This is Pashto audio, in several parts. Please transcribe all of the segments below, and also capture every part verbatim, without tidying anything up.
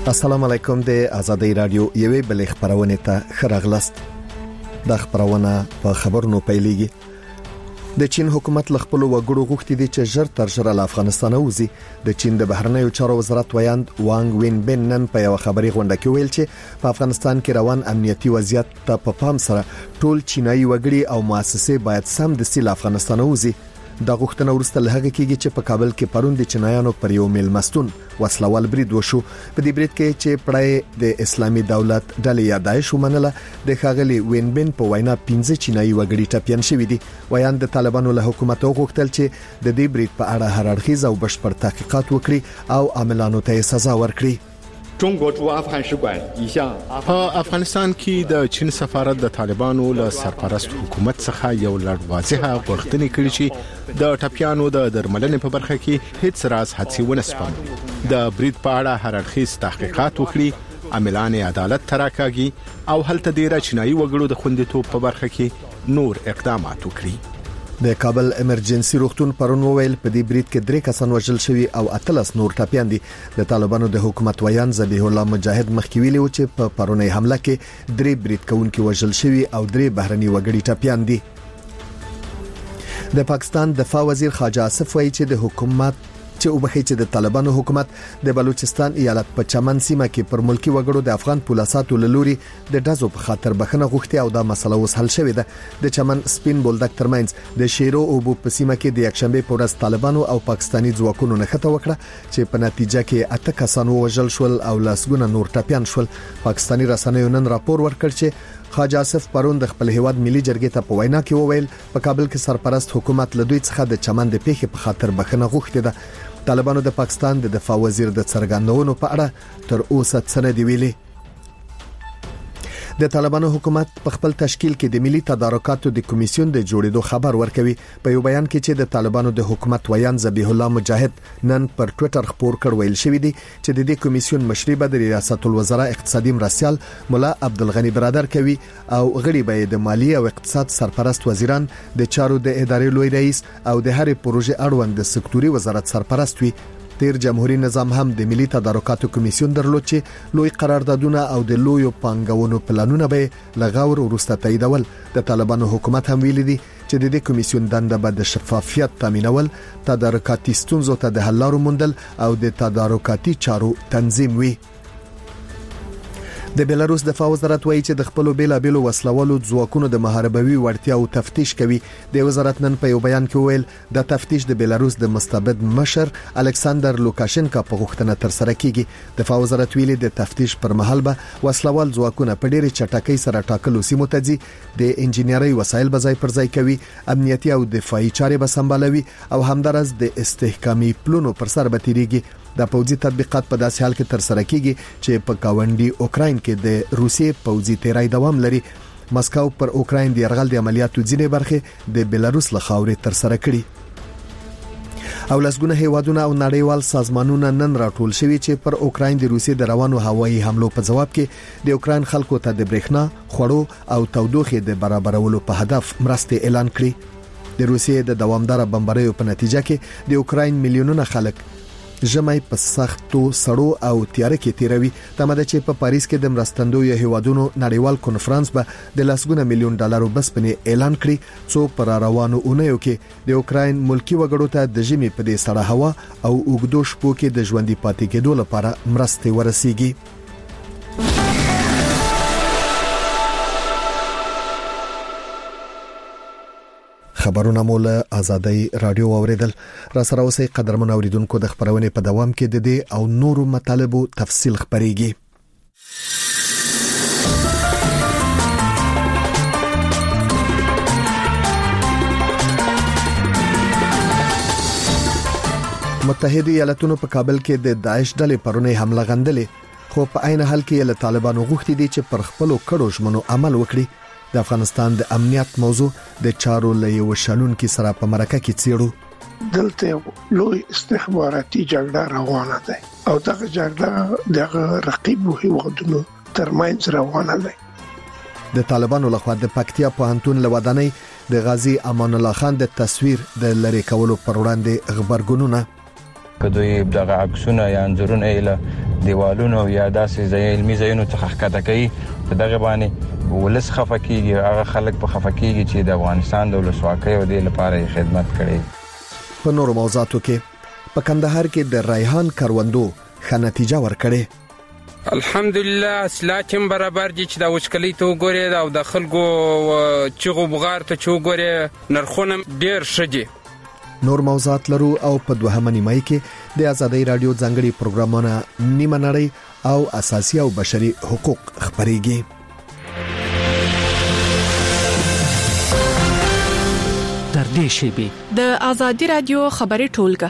السلام علیکم د آزادۍ رادیو یوې بلې خبرونه ته خراغلست. د خبرونه په خبرونو پیلېږي. د چین حکومت ل خپل وګړو غوښتي دي چې ژر تر ژره له افغانستان وځي. د چین د بهرنیو چارو وزارت ویاند وانګ وین بن نن په یو خبري غونډه کې ویل چې په افغانستان کې روان امنیتي وضعیت ته په پام سره ټول چینایي وګړي او مؤسسې باید سم د سیل افغانستان وځي. د غوښتنه ورسته له هغه کېږي چې په کابل کې پرون د چینایانو پر یو میلمستون وسلوال برید وشو. په دې برید کې چې پړای د اسلامي دولت ډلې یا داعش ومنله، د ښاغلي وینبن په وینا پنځه چینایي وګړي ټپيان شوي دي. ویان د طالبانو له حکومت غوښتل چې د دې برید په اړه هر اړخیز او بشپړ تحقیقات وکړي او عاملانو ته سزا ورکړي. په افغانستان کې د چین سفارت د طالبانو له سرپرست حکومت څخه یو لړ واضحه غوښتنې کړې چې د ټپيانو د درملنې په برخه کې هیڅ راز هڅې ونه سپموي. د برید په اړه هر اړخیز تحقیقات وکړي، عاملان عدالت تراکاږي او هلته ډیره چینایي وګړو د خوندیتوب په برخه کې نور اقدامات وکړي. د کابل امرجنسي روغتون پرون وویل په دې برید کې درې کسان وژل شوي او اتلس نور ټپيان دي. د طالبانو د حکومت ویان ذبیح الله مجاهد مخکې ویلي و چې په پرونی حمله کې درې برید کوونکي وژل شوي او درې بهرني وګړي ټپيان دي. د پاکستان دفاع وزیر خواجه آصف وایي چې د حکومت چې وبخي چې د طالبانو حکومت د بلوچستان ایالت په چمن سیمه کې پر ملکی وګړو د افغان پولیساتو لوري د دزو په خاطر بخنه غوښتي او دا مسله اوس حل شوې ده. د چمن سپین بولدک ترمنځ د شیرو او بو په سیمه کې د یکشنبه په ورځ طالبانو او پاکستاني ځواکونو نښته وکړه چې په نتیجه کې اته کسان وژل شول او لسګونه نور ټپيان شول. پاکستاني رسنیو نن راپور ورکړ چې خواجه آصف پرون د خپل هیواد ملي جرګې ته په وینا کې وویل په کابل کې سرپرست حکومت له دوی څخه د چمن د پیښې په خاطر بخنه غوښتي ده. طالبانو د پاکستان د دفاع وزیر د څرګندونو په اړه تر اوسه څه نه دی ویلي. د طالبانو حکومت په خپل تشکیل کې د ملي تدارکاتو د کمیسیون د جوړېدو خبر ورکوي. په یو بیان کې چې د طالبانو د حکومت ویان ذبیح الله مجاهد نن پر ټوئیټر خبر کړ ویل شوی دی چې د دې کمیسیون مشري به د ریاست الوزرا اقتصادي مرستيال مولا عبدالغنی برادر کوي او غړي به د مالی او اقتصاد سرپرست وزیران، د چارو د ادارې لوی رئیس او د هرې پروژې اړوند د سکتوري وزارت سرپرست وي. تیر جمهوریت نظام هم د ملي تدارکاتو کمیسیون درلود چې لوی قراردادونه او د لوی پانګونو پلانونه به لغور ورسته تاییدول. د طالبانو حکومت هم ویلي دي چې د دې کمیسیون دنده به د شفافیت تامینول، تدارکاتي ستونزو ته د حل لارو موندل او د تدارکاتي چارو تنظیم وي. د بلاروس دفاع وزارت وایي چې د خپل بیلابېلو وسلوالو ځواکونو د محاربوي وړتیا او تفتیش کوي. د وزارت نن په یو بیان کې ویل د تفتیش د بلاروس د مستبد مشر الکساندر لوکاشنکا په غوښتنه تر سره کیږي. دفاع وزارت ویلي د تفتیش پر مهال به وسلوال ځواکونه په ډېرې چټکۍ سره ټاکلو سیمو ته ځي، د انجنیري وسایل به ځای پر ځای کوي، امنیتي او دفاعي چارې به سمبالوي او همدارس د استحکامي پلونو پر سر به تیریږي. د پوځي تطبیقات په داسې حال کې تر سره کیږي چې په کاونډي اوکراین کې د روسیې پوځي تیرای دوام لري. مسکو پر اوکراین د يرغل د عملیاتو ځینې برخه د بلاروس له خاورې تر سره کړي. او لسګونه هیوادونه او نړیوال سازمانونه نن راټول شوي چې پر اوکراین د روسیې د روانو هوایي حملو په جواب کې د اوکراین خلکو ته د برېښنا، خوړو او تودوخې د برابرولو په هدف مرستې اعلان کړي. د روسیې د دوامدار بمباریو په نتیجه کې د اوکراین میلیونونه خلک ژمي په سختو سړو او تیاره کې تیروي. تمه چې په پاریس کې د مرستندوی هیوادونو نړیوال کنفرانس به د لسګونه میلیون ډالرو بسپنې اعلان کړي څو پر روانو اونیو کې د اوکراین ملکی وګړو ته د ژمي په دې سړه هوا او اوږدو شپو کې د ژوندۍ پاتې کېدو لپاره مرستې ورسیږي. خبرونه مول آزادۍ رادیو اوریدل. را سره اوسې قدرمن اوریدونکو د خبرونه په دوام کې د دې او نورو مطالبو تفصیل خبريږي. متحده ایالاتونو په کابل کې د داعش ډلې پرونی حمله غندلې، خو په عین حال کې له طالبانو غوښتي دي چې پر خپل کړو ژمنو عمل وکړي. د افغانستان د امنیت موضوع د چارو لې وشلون کې سره په مرکه کې چیرو. دلته لوی استخباراتي جګړه روانه ده او دغه جګړه د رقیب هیوادونو ترمنځ روانه ده. د طالبانو لخوا د پکتیا پوهنتون لودانۍ د غازی امان الله خان د تصویر د لری کولو پر وړاندې خبرګونونه کدوې دغه عکسونه یا انځورونه اله دیوالونو یا داسې ځای علمي ځایونو څخه ښکته کوي. په دغه باندې ولس خفه کیږي، هغه خلک په خفه کیږي چې د افغانستان د ولسواکۍ او د لپاره خدمت کړي. په نورو موضوعاتو کې په کندهار کې د ریحان کروندو ښه نتیجه ورکړې. الحمدلله اسلاکم برابر دي چې دا وشکلی ته وګوري او د خلکو چغو بغار ته چې وګوري نرخونه ډیر ښه دي. نور موضوعات لرو او په دوهمه نیمه کې د آزادۍ رادیو ځانګړي پروګرامونه نیمه نړۍ او اساسي او بشري حقوق خبريږي. تر دې شیبې د آزادۍ رادیو خبري ټولګه.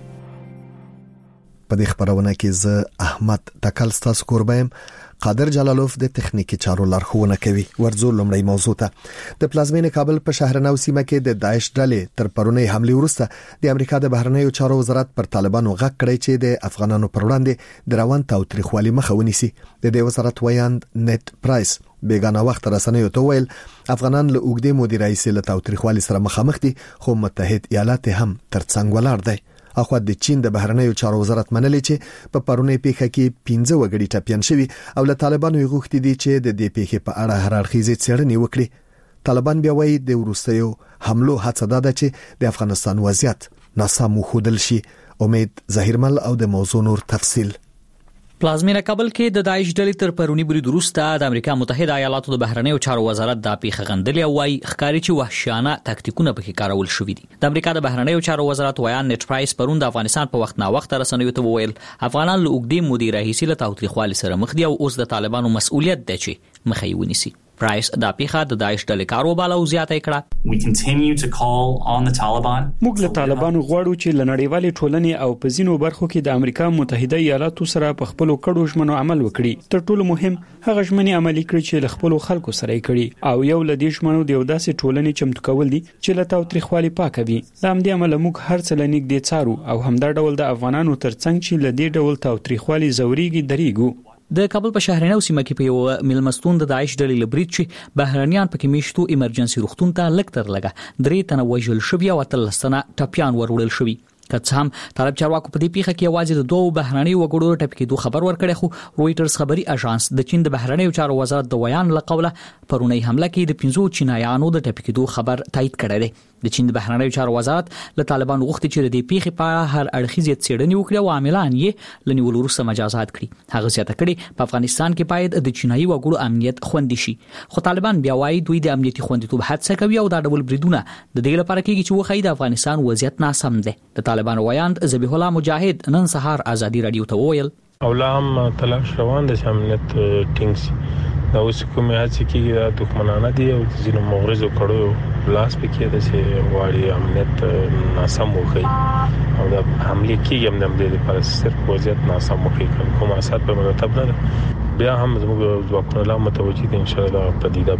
په دې خبرونه کې زه احمد تکل ستاسو قربایم. قادر جلالوف د تخنیکی چارو لارښوونه کوي. ورزو لومړی موضوع ته. د پلازمینې کابل په شهرنو سیمه کې د داعش ډلې تر پرونی حمله وروسته د امریکا د بهرنیو چارو وزارت پر طالبانو غږ کړی چې د افغانانو پر وړاندې د روان تاوتریخوالي مخه ونیسي. د دې وزارت ویاند نت پرایس بیگانه وخت رسنیو ته ویل افغانان له اوګدې مودې راځي له تاوتریخوالي سره مخامخ دي، خو متحد ایالات هم ترڅنګ ولاړ دي. اخو د چین د بهرنیو چارو وزارت منلي چې په پرونی پیښه کې پنځه وګړي ټپيان شوي او له طالبانو یې غوښتي دي چې د دې پیښې په اړه هر اړخیزه څېړنه وکړي. طالبان بیا وایي د وروستیو حملو هڅه ده چې د افغانستان وضعیت ناسم وښودل شي. امید ظاهرمل او د موضوع نور تفصیل. پلازمینه کابل کې د داعش ډلې تر پرونی برید وروسته د امریکا متحده ایالاتو د بهرنیو چارو وزارت د پیښه غندلې او وايي ښکاری چې وحشیانه تاکتیکونه پکې کارول شوې دي. د امریکا د بهرنیو چارو وزارت ویان نت پرایس پرون د افغانستان په وخت نا وخت رسنیو ته وویل افغانان له اوګدې مودې راهیسې له تاوتریخوالي سره مخ دي او اوس د طالبانو مسؤلیت دی چې مخه یې ونیسي. پرایس دا پیښه د داعش ډلې کاروباله او زیاته کړه. We continue to call on the Taliban. موږ له طالبانو غواړو چې لنړیوالې ټولنې او په ځینو برخو کې د امریکا متحده ایالاتو سره په خپل کډو ژمنو عمل وکړي. تر ټولو مهم هغه ژمنې عملي کړي چې له خپل خلکو سره یې کړي او یو له دې ژمنو د یو داسې ټولنې چمتو کول دي چې له تاوتریخوالي پاکه وي. د همدې عمل موږ هر څه لنیک دي څارو او همدا ډول د افغانانو ترڅنګ چې له دې ډول تاوتریخوالي زوريږي درېګو. د کابل په شهرنو سیمه کې په یو ملمستون د داعش ډلې لبرید چې بهرنیان پکې میشتو ایمرجنسي روغتون ته لکتر لګه درې تنه وژل شوی او تلستنه ټپيان وروړل شوی. که څه هم طالب چارواکو په دې پیښه کې یوازې د دوه بهرنیو وګړو ټپي کېدو خبر ورکړی، خو رويټرز خبري اژانس د چین د بهرنیو چارو وزارت د ویان لقوله پرونی حمله کې د پنځو چینایانو د ټپي کېدو خبر تایید کړی دی. د چین د بهرنیو چارو وزارت له طالبانو غوښتي چې د دې پیښې په هر اړخیزه څېړنه وکړي او عاملان یې لنیول وروسته مجازات کړي. هغه زیاته کړي په افغانستان کې باید د چینایي وګړو امنیت خوندي شي، خو طالبان بیا وایي دوی د امنیتي خوندیتوب هڅه کوي او دا ډول بریدونه د دې لپاره کوي چې وخی د افغانستان وضعیت ناسم دی. د طالبانو ویاند ذبیح الله مجاهد نن سهار آزادی رادیو ته وویل اولام تلاش روان د امنیت ټینګس دا اوس کومه هڅه کیږي د دښمنانه دي او ځینو مغرضو کړو لاس پکې د سه واړی امنیت ناسم وخی او د حمله کیږي هم د لپاره صرف وضعیت ناسم وخی کوم اساس په مرتب نه بیا هم زموږ ځواکونه لا متوجي دي ان شاء الله پدیده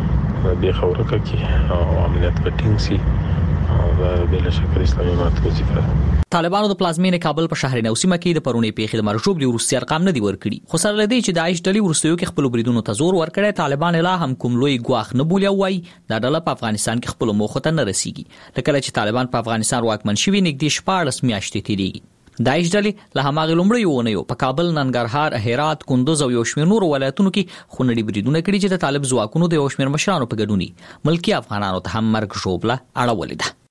به به خبره کوي او امنیت ټینګ سي او بل شکل اسلامي امارت وظیفه. طالبانو د پلازمینې کابل په شهر نو سیمه کې د پرونی پیښې د مرجوب دی ورستي ارقام نه دی ورکړي، خو سره لدی چې داعش ډلې ورستیو کې خپل بریدونو ته زور ورکړي. طالبان لا هم کوم لوی ګواخ نه بولی وای دا ډله په افغانستان کې خپل موخه ته نه رسیږي. لکه چې طالبان په افغانستان واکمن شوي نږدې شپږ میاشتې تیریږي. داعش ډلې له هماغه لومړی ونیو په کابل، ننګرهار، هرات، کندوز او یو شمېر نور ولایتونو کې خونړي بریدونه کړي چې د طالب ځواکونو د یو شمېر مشرانو په ګډون ملکی افغانانو ته هم مرګ ژوبله اړولې ده.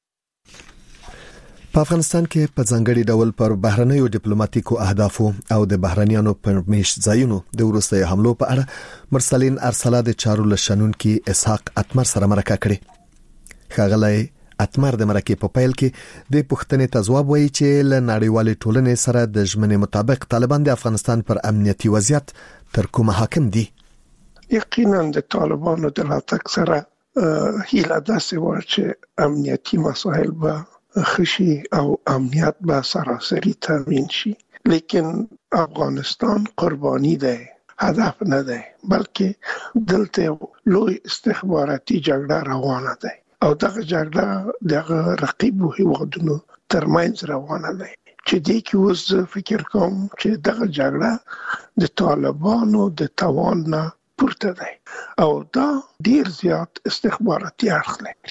په افغانستان کې په ځانګړي ډول پر بهرنیو ډیپلوماټیکو اهدافو او د بهرنیانو پرمیش ځایونو د ورستۍ حملو په اړه مرسلین ارسلا د چارو لشنون کې اسحاق اتمر سره مرکه کړې. ښاغلی اتمر د مرکې په پیل کې د پښتنې ته ځواب وایي چې له نړیوالې ټولنې سره د ژمنې مطابق طالبان د افغانستان پر امنیتي وضعیت تر کومه حاکم دي. یقینا د طالبانو د راتګ سره هیله داسې و چې امنیتي مسایل به خشي او امنیت به سراسری تامین شي، لیکن افغانستان قربانی ده، هدف نه ده، بلکې دلته لوی استخباراتي جګړه روانه ده او دغه جګړه دغه رقیب هیوادونو ترمنځ روانه ده چې دې کې اوس فکر کوم چې دغه جګړه د طالبانو د توان نه پورته ده او دا ډیر زیات استخباراتي اړخ لري.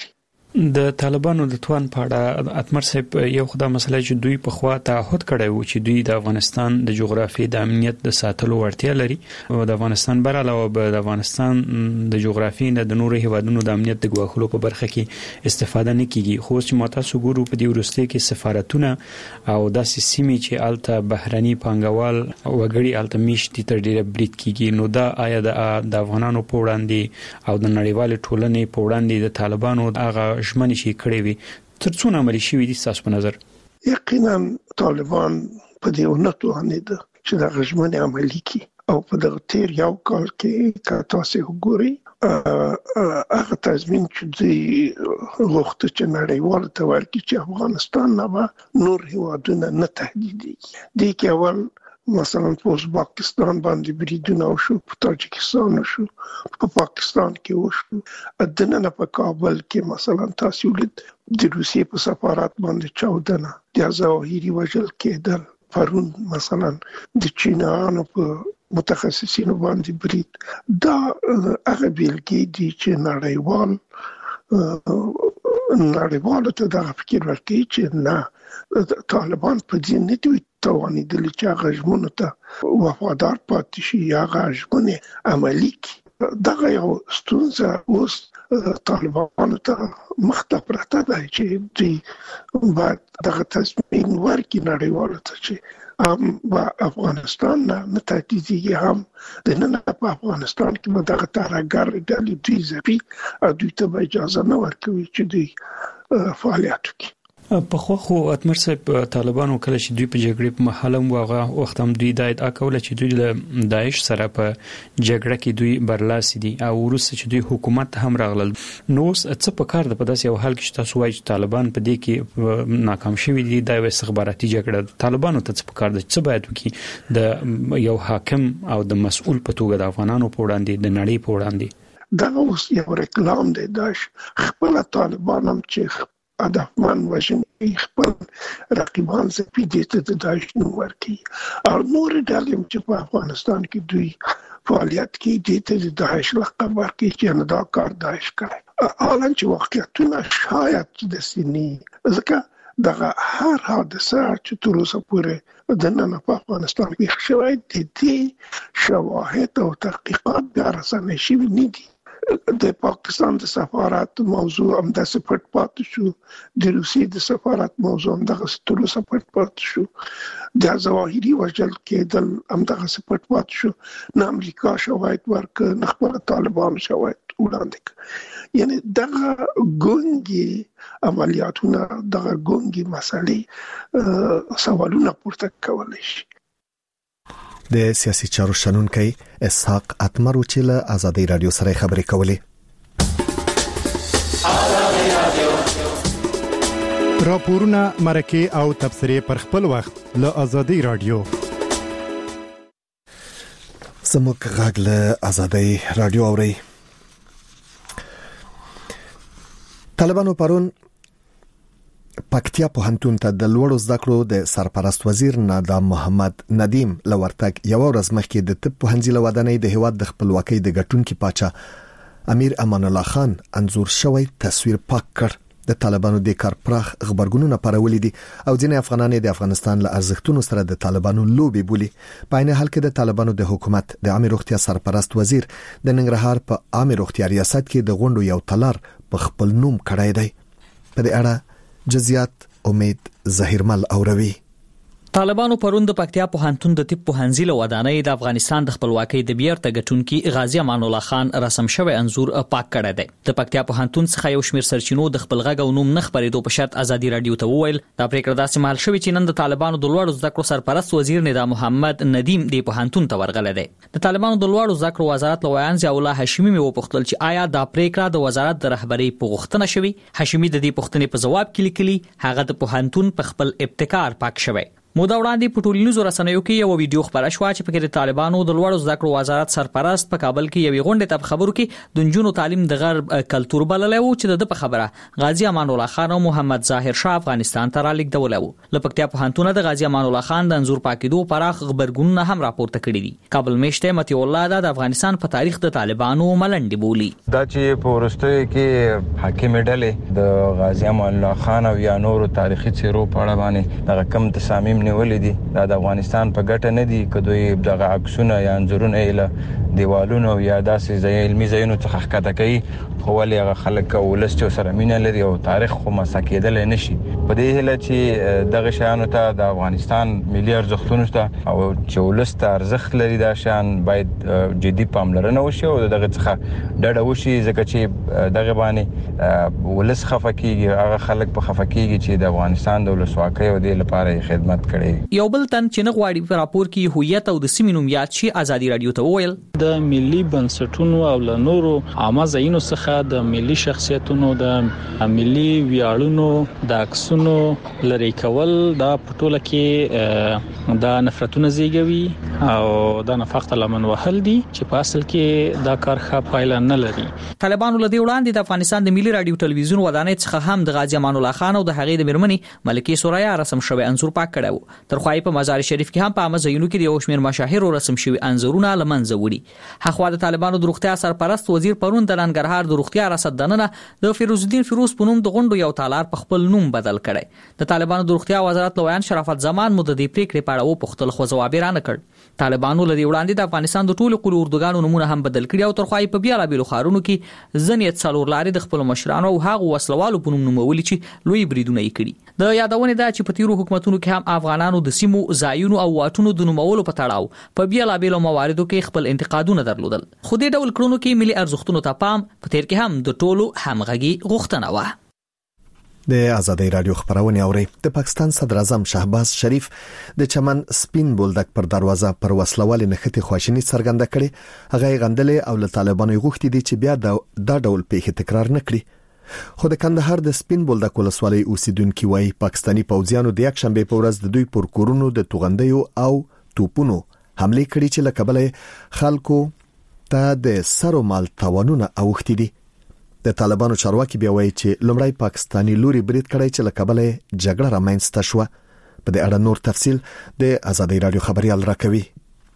د طالبانو د توان په اړه اتمر صاحب یو خدای مسله چې دوی په خوا تعهد کړی و چې دوی د افغانستان د جغرافي د امنیت د ساتلو وړتیا لري او د افغانستان بر علاوه د افغانستان د جغرافي نه د نورو هیوادونو د امنیت د ګواښلو په برخه کې استفاده نه کیږي. خو چې متاسو ګورو په دې ورسته کې سفارتونه او داسې سیمې چې الته بهرني پانګوال وګړي الته میشتي تر ډیره برید کیږي، نو دا آیا د افغانانو په وړاندې او د نړیوال ټولنې په وړاندې د طالبانو هغه ژمنې شي کړې وي تر څو عملي شوي دي تاسو په نظر؟ یقینا طالبان په دې ونټو باندې چې د ژمنې عملي کی او په دغه تیر یو کال کې که تاسو وګورئ هغه تضمین چې دوی غوښته چې نړیوال ته ورکړي چې افغانستان نه نور هیوادونه نه تهدیدېږي. دې کې اول مثلا په ازبکستان باندې بریدونه وشو، په تاجکستان وشو، په پاکستان کې وشو، دننه په کابل کې مثلا تاسو ولید د روسیې په سفارت باندې چاودنه د ظاهري وجل کېدل، پرون مثلا د چینایانو په متخصصینو باندې برید. دا هغه بیلګې دي چې نړیوال نړیوال ته دا فکر ورکړي چې نه طالبان په دې نه دوی توانیدل چې هغه ژمنو ته وفادار پاتې شي یا هغه ژمنې عملي کړي. دغه یو ستونزه اوس طالبانو ته مخ ته پرته ده چې دوی باید دغه تضمین ورکړي نړیوالو ته چې هم په افغانستان نه نه تهدیدېږي، هم د نن په افغانستان کې به دغه ترهګر ډلې دوی ځپي او دوی ته به اجازه نه ورکوي چې دوی فعالیت وکړي. په خو خو اتمر صاحب طالبانو کله چې دوی په جګړې په محل هم واغه وخت هم دوی د ادعا کوله چې دوی له داعش سره په جګړه کې دوی برلاسي دي او وروسته چې دوی حکومت هم راغلل. نو څه په کار ده په داسې یو حال کې چې تاسو وایي چې طالبان په دې کې ناکام شوي دي، دا یو استخباراتي جګړه. طالبانو ته څه په کار ده چې باید وکړي د یو حاکم او د مسؤل په توګه د افغانانو په وړاندې د نړۍ په وړاندې؟ دا اوس یو ریکلام دی داش خپل طالبان هم چې هدفمند وژني خپل رقیبان ځپي دي ته د داعش نوم ورکړي او نور ډلې چې په افغانستان کې دوی فعالیت کوي دي ته د داعش لقب ورکړي چې دا کار داعش کوي، حالا چې واقعیتونه شاید د سینې ځکه دغه هر حادثه چې تر اوسه پورې د نن په افغانستان کې شوی د دې شواهد او تحقیقات بیا رسنۍ شوي نه دي. د پاکستان د سفارت موضوع هم د سپورت پات شو، د روسیې د سفارت موضوع هم د ستورو سپورت پات شو، د ظواهري وجل کېدل هم د سپورت پات شو، نه امریکا شواهد ورک نه خپل طالبان شواهد وړاندې. یعنی دغه ګونګي عملیاتونه دغه ګونګي مسلې سوالونه پورته کولای شي. د سیاسي چارو شنونکي اسحاق اتمر چې له آزادۍ رادیو سره خبرې کولې. راپورونه مرکه او تبصرې پر خپل وخت له آزادۍ رادیو. سموک غږ له آزادۍ رادیو اوري. طالبانو پرون پکتیا پوهنتون ته د لوړو زده کړو د سرپرست وزیر نادا محمد ندیم لورتک یو ورځ مخکې د طب پوهنځي له ودانۍ د هیواد د خپلواکۍ د ګټونکو پاچا امیر امان الله خان انزور شوی تصویر پاک کړ. د طالبانو د کار پراخ خبرګونونه پرولې دي او ځینې افغانان د افغانستان له ارزښتونو سره د طالبانو لوبي بولي. په عین حال کې د طالبانو د حکومت د عامه روغتیا سرپرست وزیر د ننګرهار په عامه روغتیا ریاست کې د غونډو یو تلار په خپل نوم کړی دی. په دې اړه جزئیات امید ظهیرمل اوروي. طالبانو پرون د پکتیا پوهنتون د طب پوهنځي له ودانۍ د افغانستان د خپلواکۍ د بیرته ګټونکي غازی امان الله خان رسم شوی انزور پاک کړی دی. د پکتیا پوهنتون څخه یو شمېر سرچینو د خپل غږ او نوم نه خبرېدو په شرط ازادي رادیو ته وویل دا پریکړه داسې مهال شوې چې نن د طالبانو د لوړو زده کړو سرپرست وزیر ندا محمد ندیم د پوهنتون ته ورغلی دی. د طالبانو د لوړو زده کړو وزارت له ویان ضیاء الله هاشمي مې وپوښتل چې آیا دا پریکړه د وزارت د رهبری په غوښتنه شوې؟ هاشمي د دې پوښتنې په جواب کې لیکلي هغه د پوهنتون په خپل ابتکار پاک شوی. مودا وړاندې په ټولنیزو رسنیو کې یو ویډیو خبره شوه چې پکې د طالبانو د لوړو زده کړو وزارت سرپرست په کابل کې یوې غونډې ته خبرو کې د نجونو تعلیم د غرب کلچر بللی و چې د په خبره غازی امان الله خان او محمد ظاهر شاه افغانستان ته رالیږدول و. لپکتیا پوهنتون د غازی امان الله خان د انزور پاکیدو پراخ خبرګونونه هم راپورته کړي دي. کابل میشته متي الله د افغانستان په تاریخ د طالبانو ملنډي بولی. دا چې په ورستوي کې حاکم ډلې د غازی امان الله خان او یا نورو تاریخي څیرو په اړه باندې د کم تصامیم نیولې دي دا د افغانستان په ګټه نه دي کدوې دغه عکسونه یا انځورونه اله دیوالونو یا داسې ځای علمي ځایونو څخه ښکته کوي خو ولې هغه خلک ولست سره مینه لري او تاریخ خو مساکیدل نشي په دې هله چې دغه شیانو ته د افغانستان ملي ارزښتونو ته او چې ولست ارزښت لري دا شیان باید جدي پاملرنه وشي او دغه څخه ډډه وشي ځکه چې دغه باندې ولست خفه کیږي هغه خلک په خفه کیږي چې د افغانستان د ولسواکۍ او د لپاره خدمت کړي. یو بل تن چې نه غواړي په راپور کې هویت او د سیمې نوم یاد شي ازادي رادیو ته وویل د ملي بنسټونو او له نورو عامه ځایونو څخه د ملي شخصیتونو د ملي ویاړونو د عکسونو لری کول دا پټوله کې د نفرتونو زیږوي او د نفاق لمن وهل دي چې په اصل کې دا کار ښه پایله نه لري. طالبانو لدی وړاندې د افغانستان د ملي رادیو ټلویزیون ودانۍ څخه هم د غازی امان الله خان او د هغې د میرمنې ملکه سوریا رسم شوی انزور پاک کړو. ترخوای په مزار شریف کې هم په امازونو کې د یو شمېر مشاهیر رسم شوی انزورونه لمنځه وړي. هغه د طالبانو د روغتیا سرپرست وزیر پرون د ننګرهار د روغتیا ریاست دننه د فیروز الدین فیروز په نوم د غونډو یو تالار په خپل نوم بدل کړي. د طالبانو د روغتیا وزارت لویان شرافت زمان مو د دې پریکړې په اړه و پوښتل خو ځواب یې رانه کړ. طالبانو لدی وړاندې د افغانستان د ټولو قلو اردوګانو نمونه هم بدل کړي او ترخوای په بیا لا بیلو خارونو کې ځنیت څلور لارې د خپل مشرانو او هغه وسلوالو په نوم نومولي چې لوی بریدونه یې کړي. د یادونه ده چې په تیرو حکومتونو کې هم افغانانو د سیمو ځایونو او واټونو د نومولو په تړاو په بیا لا بیلو مواردو کې خپل انتقادونه درلودل. خو دې ډول کړنو کې ملي ارزښتونو ته پام په تیر کې هم د ټولو همغږي غوښتنه و. د ازادي رادیو خبرونه اوري. د پاکستان صدر اعظم شهباز شریف د چمن سپین بولدک پر دروازه پر وسلوال نختی خواشینی څرګنده کړي. هغه غندلې او له طالبانو غوښتي دي چې بیا دا ډول پیښه تکرار نکړي. خو د کندهار د سپین بولدک ولسوالۍ اوسیدونکو وايي پاکستانی پوځیانو د یک شنبه په ورځ د دوی پر کورونو د توغندیو او توپونو حمله کړې چې لکبلې خلکو ته د سرو مال تاوانونه اوختي دي. د طالبانو چارواکي بیا وایي چې لومړی پاکستانی لوري برید کړی چې لکبلې جګړه رامنځته شوه. په دې اړه نور تفصیل د ازادي رادیو خبريال راکوي.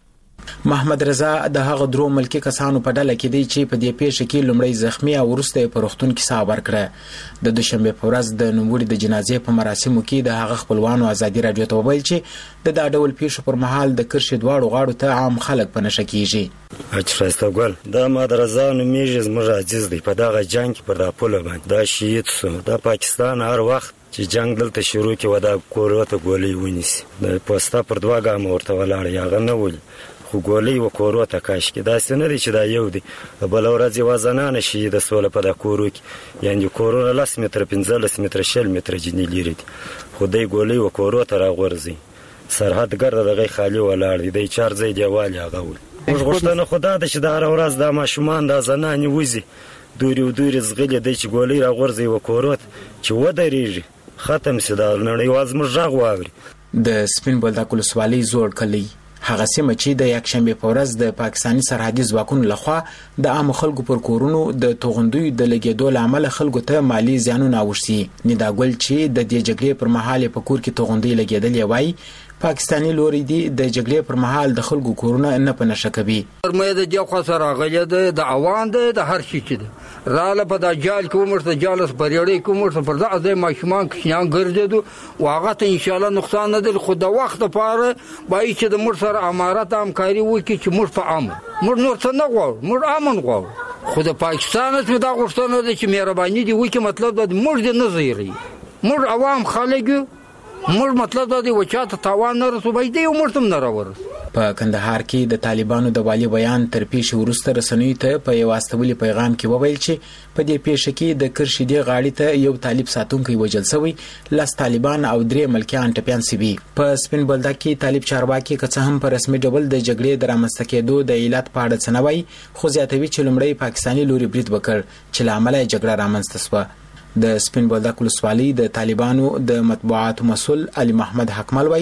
محمد رضا د هغه درو ملکی کسانو په ډله کې دی چې په دې پیښه کې لومړی زخمی او وروسته په روغتون کې ساه ورکړه. د دوشنبه په ورځ د نوموړي د جنازې په مراسمو کې د هغه خپلوانو ازادي رادیو ته وویل چې د دا ډول پیښو پر مهال د کرښې دواړو غاړو ته عام خلک په نشه کیږي. اچرسته ګل دا محمد رضا نومیږي زموږ عزیز دی په دغه جنگ کې پر راپول باندې دا شهید شو. د پاکستان هر وخت چې جنگ دلته شروع کې ودا کوروته ګولې ونیسي د پوسټا پر دوا ګام ورته ولاړ یاغه نه ول خو ګولې و کوروته کاش کې دا څنګه دي چې دا یو دی بل ورځ وزنانه شي د سوله په د کورو کې یعنی کورونه لاس متر پنځلس متر شل متر جنې لري خو دای ګولې و کوروته راغورځي سرحد ګرد دغه خالی ولاړ دی چار ځای دیوال هغه ول موږ غوښتنه خدا د چې دا ورځ د ماشومان د زنانې وځي دوري و دوري زغلې د چې ګولې راغورځي و کوروت چې ودرېږي ختم سي دا نړیواز مرغ واوري. د سپین بولدک ولسوالۍ زوړ کلی هغه سیمه چې د یک شنبه په ورځ د پاکستانی سرحدي ځواکونو لخوا د عام خلکو پر کورونو د توغندوی د لګیدو لامل خلکو ته مالی زیانونه اوښتي. ندا ګل چې د دې جګړې پر مهال په کور کې توغندوی لګیدل وای پاکستانی لوري دی د جګړې پر مهال د خلکو کورونه نه پنهشه کوي. مې د جو خسر راغلی د عوان د هر شي چې رااله په د جال کومرته جالس پرېړې کومرته پر د ازای ماشومان کښیان ګرځېدو واغه ته ان شاء الله نقصان نه دل خو د وخت لپاره وایي چې د مر سره امارات همکاري وکړي چې موږ په امن موږ نور څه نه غواړو موږ امن غواړو خو د پاکستان څخه دا غوښتنه ده چې مهرباني دی وکړي مطلب د موږ د نظری موږ عوام خلک موږ مطلب دا دی وچاته تاوان نه رسوبای دی عمرتم نه راور. په کندهار کې د طالبانو د والی بیان تر پیښې وروسته رسنیو ته په یو واستولي پیغام کې وویل چې په دې پیښه کې د کرښې دی غاړې ته یو طالب ساتونکی وژل شوی لاس طالبان او درې ملکیان ټپيان سوي. په سپین بولدک کې طالب چارواکي که څه هم په رسمي ډول د جګړې د رامنځته کېدو د علت په اړه څه نه وایي خو زیاتوي چې لومړی پاکستاني لوري برید وکړ چې له امله جګړه رامنځته شوه. د سپین بولدک ولسوالۍ د طالبانو د مطبوعاتو مسؤل علي محمد حکمل وای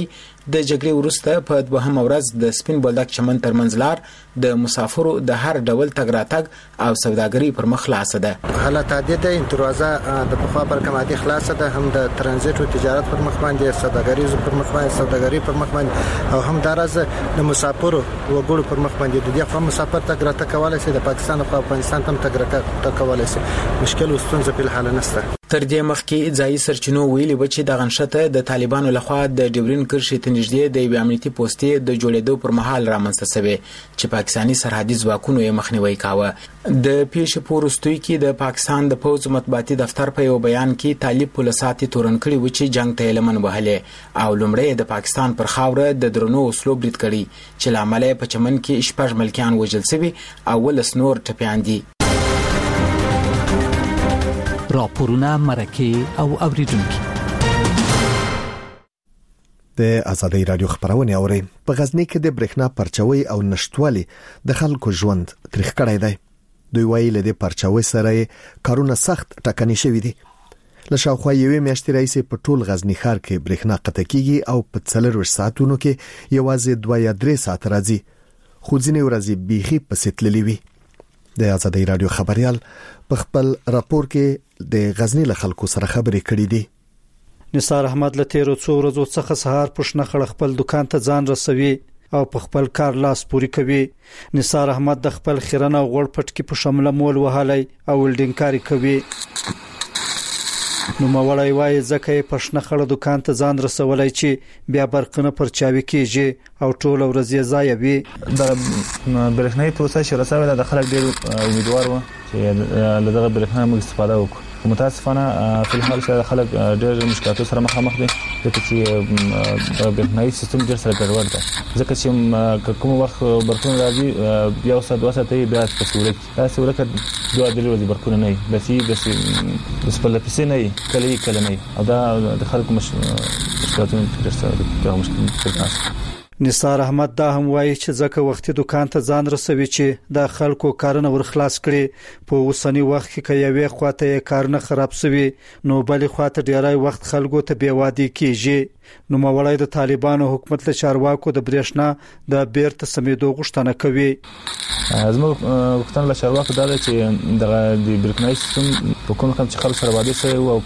د جګړې وروسته په دوهم ورځ د سپین بولدک چمن ترمنځ لار د مسافرو د هر ډول تګ راتګ او سوداګري پر مخ خلاصه ده. حالت عادي ده، دروازه د پخوا پر کوم عادي خلاصه ده، هم د ترانزیت او تجارت پر مخ باندې، سوداګري پر مخ باندې، سوداګري پر مخ باندې، او هم درازه د مسافرو وګړو پر مخ باندې د دې خو مسافر تګ راتګ کولای شي، د پاکستان او افغانستان تم تګ راتګ کولای شي. مشکل وستونزه په حال نشته. تر دې مخکې ځایي سرچینو ویلي و چې د غنښته د طالبانو لخوا د ډیورین کرښې ته نږدې د یوې امنیتي پوستې د جوړېدو پر مهال رامنځته شوې چې پاکستاني سرحدي ځواکونو یې مخنیوي کاوه. د پیښې په وروستیو کې د پاکستان د پوځ مطبوعاتي دفتر په یو بیان کې طالب پولیساتي تورن کړي و چې جنگ ته لمن وهلې او لومړی د پاکستان پر خاوره د درنو وسلو برید کړي چې لامل یې په چمن کې شپږ ملکیان وژل شوي او ولس نور ټپیان دي. راپورونه مرکه او اوریدونکو د ازادي رادیو خبرونه اوري. په غزنی کې د برېښنا پرچاوي او نشټوالي د خلکو ژوند تریخ کړی دی. دوی وایي له دې پرچاوي سره کارونه سخت ټکني شوي دي. له شاوخوا یوې میاشتې راځي په ټول غزنی ښار کې برېښنا قطع کیږي او په څلور ساعتونو کې یوازې دوه یا درې ساعت راځي، خو ځینې ورځې بیخي پسې تللي وي. د ازادي رادیو خبريال په خپل راپور کې د غزنی له خلکو سره خبرې کړې دي. نثار احمد له تیرو څو ورځو څخه سهار پښنه خړ خپل دکان ته ځان رسوي او په خپل کار لاس پوري کوي. نثار احمد د خپل خیرنه غوړ پټکی په شمله مول وهالي او ولډینګ کاری کوي. نو مولای وای زکه پښنه خړ دکان ته ځان رسولای چې بیا برقنه پر چاوي کیږي او ټول ورځ ځای وي. د برېښنايي توسعه شرساوي د خلک ډیر امیدوار و چې له دغه برېښنا موږ استفاده وکړو. متاسفانه په الحال سره خلک ډېر مشکلاتو سره مخامخ دي ځکه چې د برېښنايي سیستم ډېر سره ګډوډ دی. ځکه چې کوم وخت برقونه راځي بیا اوسه دوه ساعته بیا په سورک دا سورک دوه درې ورځې برقونه نه وي، بسې د د سپل پیسې نه وي، کله کله نه او دا د خلکو مشکلاتو ډېر سره مشکل. نثار احمد دا هم وایي چې ځکه وختي دکان ته ځان رسوي چې د خلکو کارونه ورخلاص کړي، په اوسنی وخت کې یوې خواته کارونه خراب شوي نو بلې خواته ډیری وخت خلکو ته بیوادي کیږي. نو مولای د طالبانو حکومت له چارواکو د برېښنا د بیرته سمېدو غوښتنه کوي. زموږ وختن له چارواکو دا چې د برېښنايي سیستم په کوم کوم چې خلک سره واده شوی او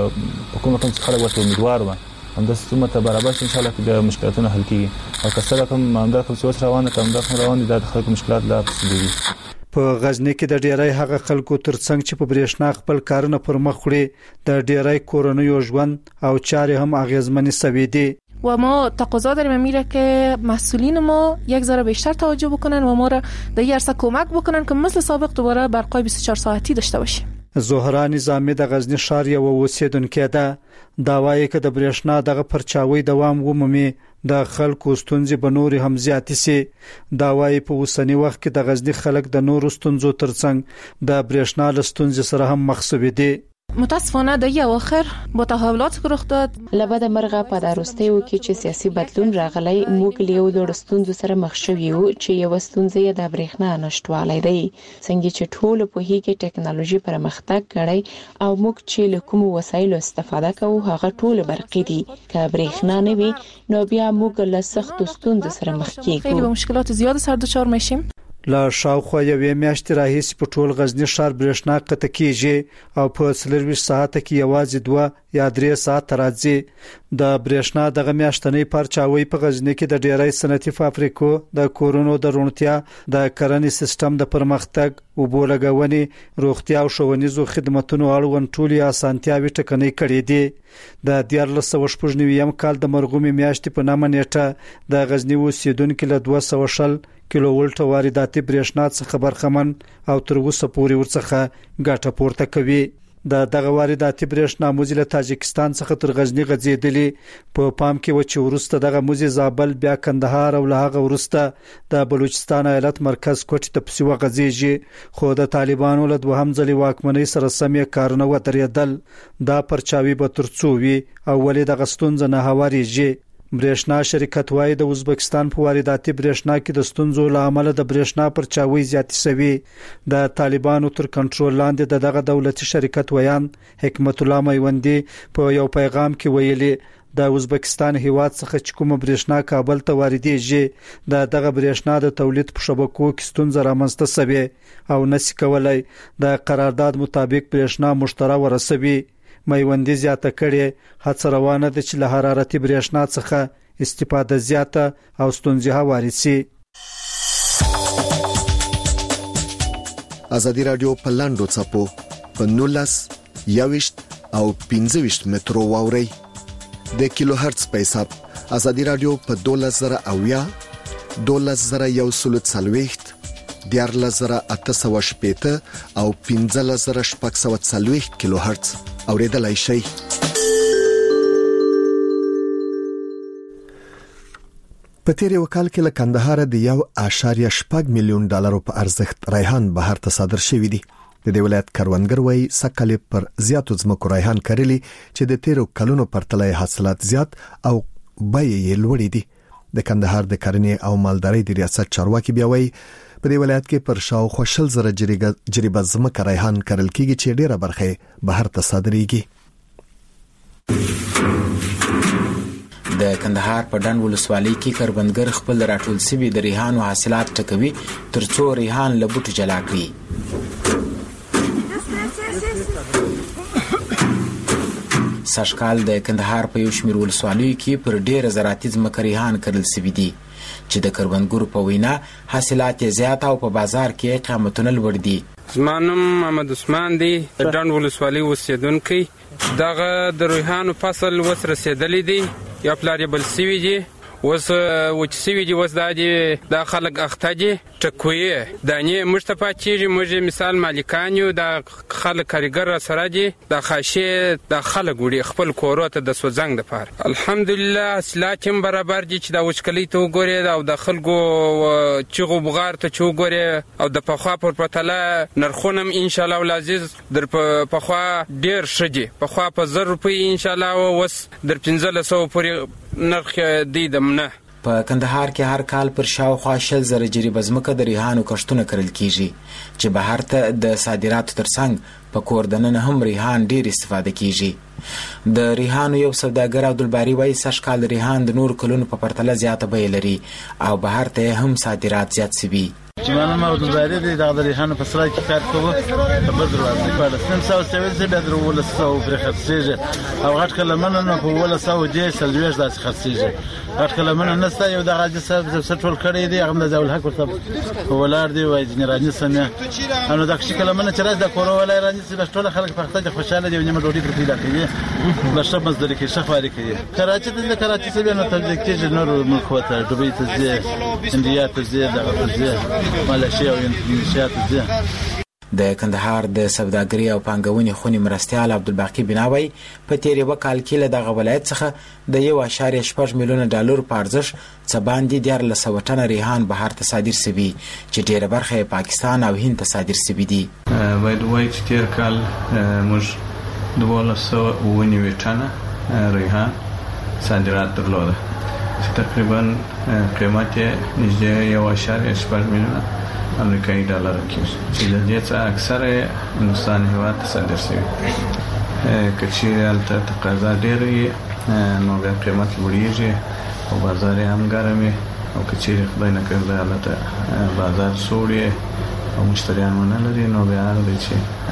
په کوم کوم چې خلک ورته امیدوار و هم د سیستم ته برابر ان شاء الله د مشکلاتونو حل کیږي او کسره کوم امداد کوم څه روانه کوم د روان دي د خلکو مشکلات لا پسې. په غزنی کې د ډیرای هغه خلکو ترڅنګ چې په برېښنا خپل کارونه پر مخ وړي د ډیرای کورونو ژوند او چارې هم اغیزمنې سوي دي. و ما تقاضا داریم میره که مسئولین ما یک ذره بیشتر توجه بکنن و ما را در این عرصه کمک بکنن که مثل سابق دوباره برقای بیست و چهار ساعتی داشته باشیم. زهرا نظامی د غزنی ښار یو اوسیدونکې ده. دا وایي چې د برېښنا دغه پرچاوي دوام ومومي د خلکو ستونزې به نور هم زیات شي. دا وایي په اوسنی وخت کې د غزنی خلک د نور ستونزو ترڅنګ د برېښنا له ستونزې سره هم مخ شوي دي. متاسفانه در این اواخر با تحولات که رخ داد لبد مرغه په دروستیو کې چې سیاسي بدلون راغلی موږ له یو لوړ ستونزو سره مخ شوو چې یو ستونزه د برېښنا نشټوالی دی. څنګه چې ټول په هیڅ ټکنالوژي پرمختګ کړي او موږ چې له کوم وسایلو استفاده کوو هغه ټول برقي دي. که برېښنا نه وي نو بیا موږ له سخت ستونزو سره مخ کیږو. خیلی به مشکلات زیاد سر دچار میشیم. لا شاوخوا یوې میاشتې راهیسې په ټول غزنی ښار برېښنا قطع کیږي او په څلور ساعت کې یوازې دوه یا درې ساعت راځي. د برېښنا دغه میاشتنی پرچاوي په غزنی کې د ډیری صنعتي فابریکو د کورونو د رونتیا د کرنې سیستم د پرمختګ او بولګونې روغتیا او ښوونیزو خدماتو اړوند ټولي اسانتیاوي ټکنۍ کړې دي. د دیارلس سوه شپږ نوي کال د مرغومي میاشتې په نامه نیټه د غزنی اوسیدونکو له دوه سوه شل کیلو ولټ وارداتي برېښنا څخه برخمن او تر اوسه پورې ورڅخه ګټه پورته کوي. د دغه وارداتي برېښنا موزي له تاجکستان څخه تر غزنی غځېدلې. په پام کې و چې ورسته دغه موزي زابل بیا کندهار او له هغه ورسته د بلوچستان ایالت مرکز کوټ ته پسې وغځېږي. خو د طالبانو له دوهم ځلې واکمنۍ سره سمې کارونه ودرېدل. دا پرچاوي به ترڅو وي او ولې دغه ستونزه نه هوارېږي. برېښنا شرکت وايي د ازبکستان په وارداتي برېښنا کې د ستونزو له امله د برېښنا پرچاوي زیات شوی. د طالبانو تر کنټرول لاندې د دغه دولتي شرکت ویان حکمت الله میوندی په یو پیغام کې ویلي د ازبکستان هیواد څخه چې کوم برېښنا کابل ته واردېږي د دغه برېښنا د تولید په شبکو کې ستونزې رامنځته شوې او نشي کولای د قرارداد مطابق برېښنا مشتری ورسوي. میوندي زیاته کړي هڅه روانه ده چې له حرارتي برېښنا څخه استفاده زیاته او ستونزې هواري شي. ازادي رادیو په لاندو چپو په نولس یاوشت او پنځه ویشت مترو واوري د کیلو هرتز په حساب. ازادي رادیو په دولس زره اویا دولس زره یو سلو څلويخت دیارلس زره اته سوه شپېته او پنځلس زره شپږ سوه څلويخت کیلو هرتز اوریدلای شي. په تیر یو کال کې له کندهار د یو اشاریه شپږ میلیون ډالرو په ارزښت ریحان بهر ته صادر شوی دی. د دې ولایت کروندګر وایي سکه‌ل پر زیاتو ځمکو ریحان کرلی چې د تیرو کلونو پرتله حاصلات زیات او بیې یې لوړې دي. د کندهار د کرنې او مالدارۍ د ریاست چارواکي بیا وایي په دې ولایت کې پر شاوخوا شل زره جریبه ځمکه ریحان کرل کیږي چې ډیره برخه بهر ته صادریږي. د کندهار په ډنډ ولسوالۍ کې کروندګر خپل راټول سوي د ریحانو حاصلات ټکوي ترڅو ریحان له بوټو جلا کړي. سږکال د کندهار په یو شمېر ولسوالیو کې پر ډېره زراعتي ځمکه ریحان کرل سوي دي چې د کروندګرو په وینا حاصلات یې زیات او په بازار کې قیمتونه لوړ دي. زما نوم محمد عثمان دی، د ډنډ ولسوالۍ اوسېدونکی. دغه د ریحانو فصل اوس رسېدلی دی، یا پلار یې بل سوي دي، اوس وچ سوي دي، اوس دا دي دا خلک اخته دي ټکوي دانې موږ ته پاتېږي. موږ مثال مالکان یو، دا خلک کارګر را سره دي، دا خاشې دا خلک وړي خپل کورو ته د سوځنګ دپاره. الحمدلله حاصلات هم برابر دي چې دا وچکلۍ ته وګورې او د خلکو چغو بغار ته چې وګورې او د پخوا پر پرتله نرخونه هم انشاءالله العزیز در پخوا ډېر ښه دي. پخوا په زر روپۍ انشاءالله اوس در پنځلس سوه پورې نرخ دی دمنه. په کندهار کې هر کال پر شاوخوا شل زره جریبه ځمکه د ریحانو کښتونه کرل کیږي چې بهر ته د صادراتو ترڅنګ په کور دننه هم ریحان ډیر استفاده کیږي. د ریحانو یو سوداګر عبدالباری وایي سږکال ریحان د نور کلونو په پرتله زیاته بیه لري او بهر ته هم صادرات زیات سوي. جمانه عبدالباری دی دغه د ریحانو په سرای کې کار کوو په بدر واسطه په لسم سو سوي چې بیا درو ول سو پر خرڅېږي او غټ کلمنه نه په ول سو دې سلويش داس خرڅېږي. غټ کلمنه نسته یو دغه د صاحب څټول کړی دی هغه د ځول حق ورته ولار دی وای جنرالي سمه انو دغه شي کلمنه چې راځي د کورو ولای راځي چې ټول خلک په خطه خوشاله دي نیمه ډوډۍ پر پیدا کوي بل څه مزدلي کې شفاري کوي. کراچي د کراچي څخه نه تل کې نور ملک وته دوبۍ ته ځي انډیا ته ځي دغه ته ځي مالشیا او انشاءات ځي. د کندهار د سوداګرۍ او پانګونې خونې مرستیال عبدالباقي بناوی په تیر یو کال کې له دغه ولایت څخه د یو اشاریه شپږ میلیونه ډالر په ارزښت څه باندې دیارلس سوه ټنه ریحان بهر ته صادر سوي چې ډېره برخه یې پاکستان او هند ته صادر سوي دي. باید ووایو چې تیر کال موږ دولس سوه اووه نوي ټنه ریحان صادرات درلوده چې تقریبا قیمت یې نږدې یو اشاریه شپږ میلیونه امریکایي ډالر کېږي چې د دې څخه اکثره هندوستان هېواد ته صادر شوي. که چیرې هلته تقاضا ډېره وي نو بیا قیمت لوړېږي او بازار یې هم ګرم وي او که چیرې خدای نکرده هلته بازار سوړ وي او مشتریان ونه لري نو بیا هغه دی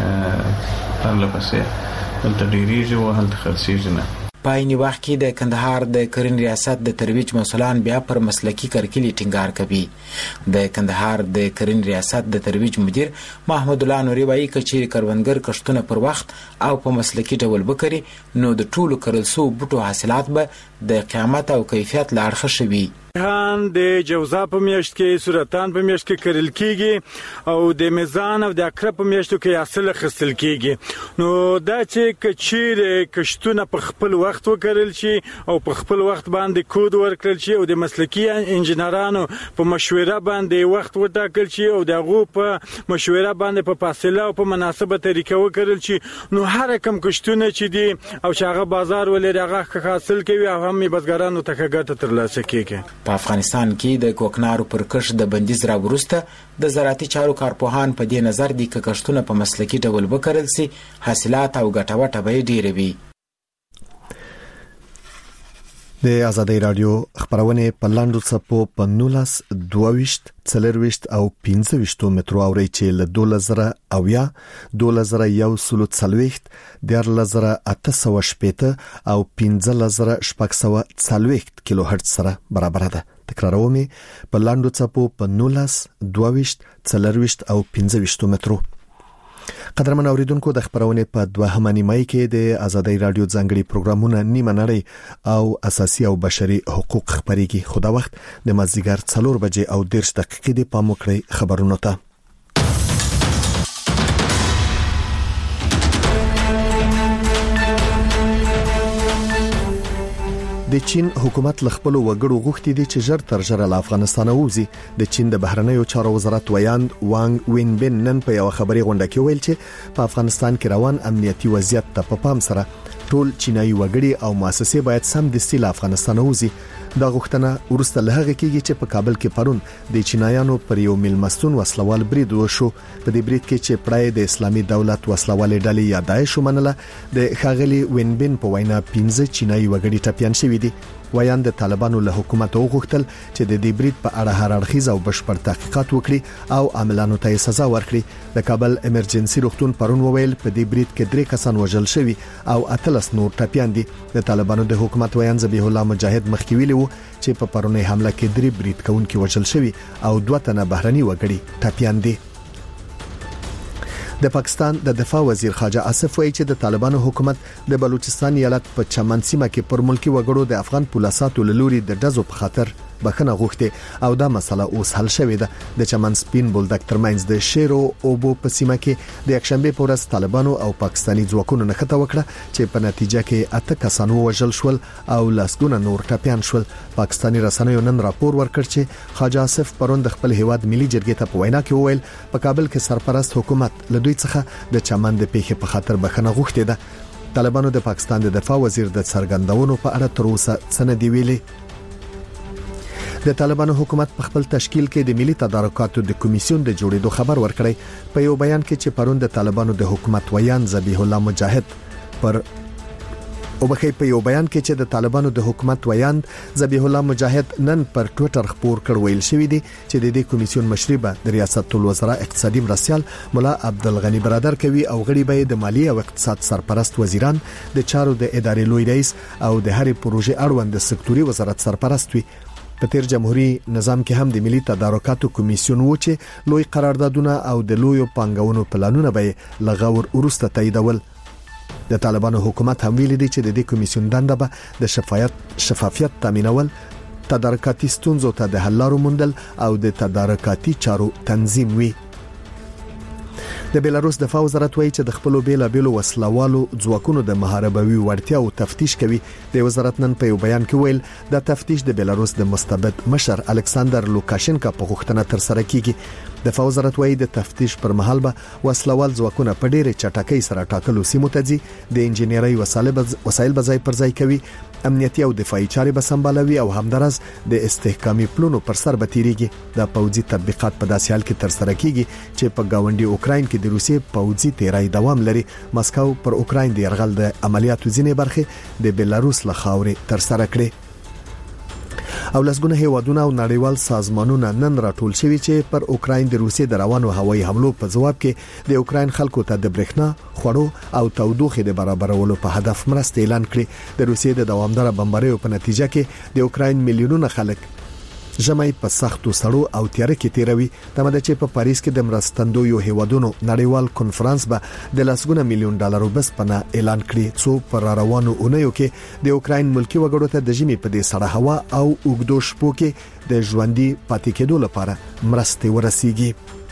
چې پرله پسې هلته ډېرېږي او هلته خرڅېږي نه. په عین وخت کې د کندهار د کرنې ریاست د ترویج مسؤلان بیا پر مسلکي کرکلي ټینګار کوي. د کندهار د کرنې ریاست د ترویج مدیر محمد الله نوري وایي که چیرې کروندګر کښتونه پر وخت او په مسلکي ډول وکړي نو د ټولو کرل سوو بوټو حاصلات به د قیمت او کیفیت له اړخه ښه وي. ریحان د جوزا په میاشت کې، سرطان په میاشت کې کرل کیږي او د میزان او د اکرب په میاشتو کې حاصل اخیستل کیږي. نو دا چې کچیر کښتونه په خپل وخت وکړل شي او په خپل وخت باندې کود ورکړل شي او د مسلکي انجنیرانو په مشوره باندې وخت وټاکل شي او دغه په مشوره باندې په فاصله او په مناسبه طریقه وکړل شي نو هر کم کښتونه چې دي او چې هغه بازار ولري هغه حاصل کوي او هم بزګرانو ته ګټه ترلاسه کوي. په افغانستان کې د کوکنارو پر کښت د بندیز را وروسته د زراعتي چارو کارپوهان په دې نظر دي چې کښتونه په مسلکي ډول وکړل شي حاصلات او ګټه وټه به ډېره وي. د آزادۍ رادیو خبرونه په لاندو څپو په نولس دویشت څلرويشت او پنځه ویشت مترو اوري چې له دوه زره او یا دوه زره یو سلو څلويخت د لزره اته سو شپته او پنځه زره شپږ سو څلويخت کیلو هرتز سره برابر ده. تکرارومي په لاندو څپو په نولس دویشت څلرويشت او پنځه ویشت مترو. قدرمن اوریدونکو د خبرونه په دوهمه نیمه کې د آزادۍ رادیو ځانګړي پروګرامونه نیمه نړۍ او اساسي او بشري حقوق خبريږي. خو دا وخت د مازیګر څلور بجې او دېرش دقیقې د پام وکړئ خبرونه ته. د چین حکومت لخپلو وګړو غوښتي دي چې ژر تر ژره له افغانستان ووزي. د چین د بهرنیو چارو وزارت ویاند وانګ وینبن نن په یو خبري غونډه کې ویل چې په افغانستان کې روان امنیتي وضعیت ته په پام سره ټول چینایي وګړي او مؤسسې باید سم د سیل افغانستان ووزي. دا غوښتنه ورسته له هغه کېږي چې په کابل کې پرون د چینایانو پر یو ملمستون وسلوال برید وشو. په دې برید کې چې پړای د اسلامي دولت وسلوال ډلې یا داعش ومنله، د خاغلی وینبن په وینا پنځه چینایي وګړي ټپيان شوي دي. ویان د طالبانو له حکومت وغوښتل چې د دې برید په اړه هر اړخیز او بشپړ تحقیقات وکړي او عاملانو ته سزا ورکړي. د کابل امرجنسي روغتون پرون وویل په دې برید کې درې کسان وژل شوي او اتلس نور ټپيان دي. د طالبانو د حکومت ویان ذبیح الله مجاهد مخکې ویلي وو چې په پرونی حمله کې درې برید کوونکي وژل شوي او دوه تنه بهرني وګړي ټپيان دي. د پاکستان د دفاع وزیر خواجه آصف وایي چې د طالبانو حکومت د بلوچستان ایالت په چمن سیمه کې پر ملکی وګړو د افغان پولیساتو لوري د ډزو په خاطر بخنه غوښته او دا مسله اوس حل شوې ده. د چمن سپین بولدک ترمنځ د شیرو او بو په سیمه کې د یکشنبه په ورځ طالبانو او پاکستاني ځواکونو نښته وکړه چې په نتیجه کې اته کسان وژل شول او لسګونه نور ټپيان شول. پاکستاني رسنیو نن راپور ورکړ چې خواجه آصف پرون د خپل هیواد ملي جرګې ته په وینا کې وویل په کابل کې سرپرست حکومت له دوی څخه د چمن د پیښې په خاطر بخنه غوښته ده. طالبانو د پاکستان د دفاع وزیر د څرګندونو په اړه تر اوسه څه نه دی ویلي. د طالبانو حکومت په خپل تشکیل کې د ملي تدارکاتو د کمیسیون د جوړېدو خبر ورکړی. په یو بیان کې چې پرون د طالبانو د حکومت ویان ذبیح الله مجاهد پر او بخې په یو بیان کې چې د طالبانو د حکومت ویان ذبیح الله مجاهد نن پر ټوئیټر خبر کړ ویل شوی دی چې د دې کمیسیون مشري به د ریاست الوزرا اقتصادي مرستيال مولا عبدالغنی برادر کوي او غړي به د مالی او اقتصاد سرپرست وزیران د چارو د ادارې لوی رئیس او د هرې پروژې اړوند سکتوري وزارت سرپرست وي. په تیر جمهوریت نظام کې هم د ملي تدارکاتو کمیسیون و چې لوی قراردادونه او د لویو پانګونو پلانونه به لغور ورسته تاییدول. د طالبانو حکومت هم ویلي دی چې د دې کمیسیون دنده به د شفافیت شفافیت تامینول، تدارکاتي ستونزو ته د حل لارو موندل او د تدارکاتي چارو تنظیم وي. د بیلاروس دفاع وزارت وایي چې د خپل بیلابېلو وسلوالو ځواکونو د محاربوي وړتیا او تفتیش کوي. د وزارت نن په یو بیان کې ویل د تفتیش د بیلاروس د مستبد مشر الکساندر لوکاشنکا په غوښتنه تر سره کیږي. دفاع وزارت وایي د تفتیش پر مهال به وسلوال ځواکونه په ډېرې چټکۍ سره ټاکلو سیمو ته ځي، د انجنیري وسایل به ځای پر ځای کوي، امنیتي او دفاعي چارې به سمبالوي او همدارس د استحکامي پلانونو پر سر به تیریږي. د پوځي تطبیقات په داسې حال کې تر سره کیږي چې په گاونډي اوکراین کې د روسیې پوځي تیرای دوام لري. مسکو پر اوکراین د يرغل د عملیاتو ځینې برخه د بیلاروس له خاورې تر سره کړې. او لسګونه هیوادونه او نړیوال سازمانونه نن راټول شوي چې پر اوکراین د روسیې د روانو هوایي حملو په جواب کې د اوکراین خلکو ته د برېښنا، خوړو او تودوخې د برابرولو په هدف مرسته اعلان کړي. د روسیې د دوامدار بمباریو په نتیجه کې د اوکراین میلیونونه خلک ژمي په سختو سړو او تیاره کې تیروي. تمه ده چې په پاریس کې د مرستندویو هیوادونو نړیوال کنفرانس به د لسګونه میلیون ډالرو بسپنه اعلان کړي څو پر روانو اونیو کې د اوکراین ملکی وګړو ته د ژمي په دې سړه هوا او اوږدو شپو کې د ژوندۍ پاتې کېدو لپاره مرسته ورسیږي.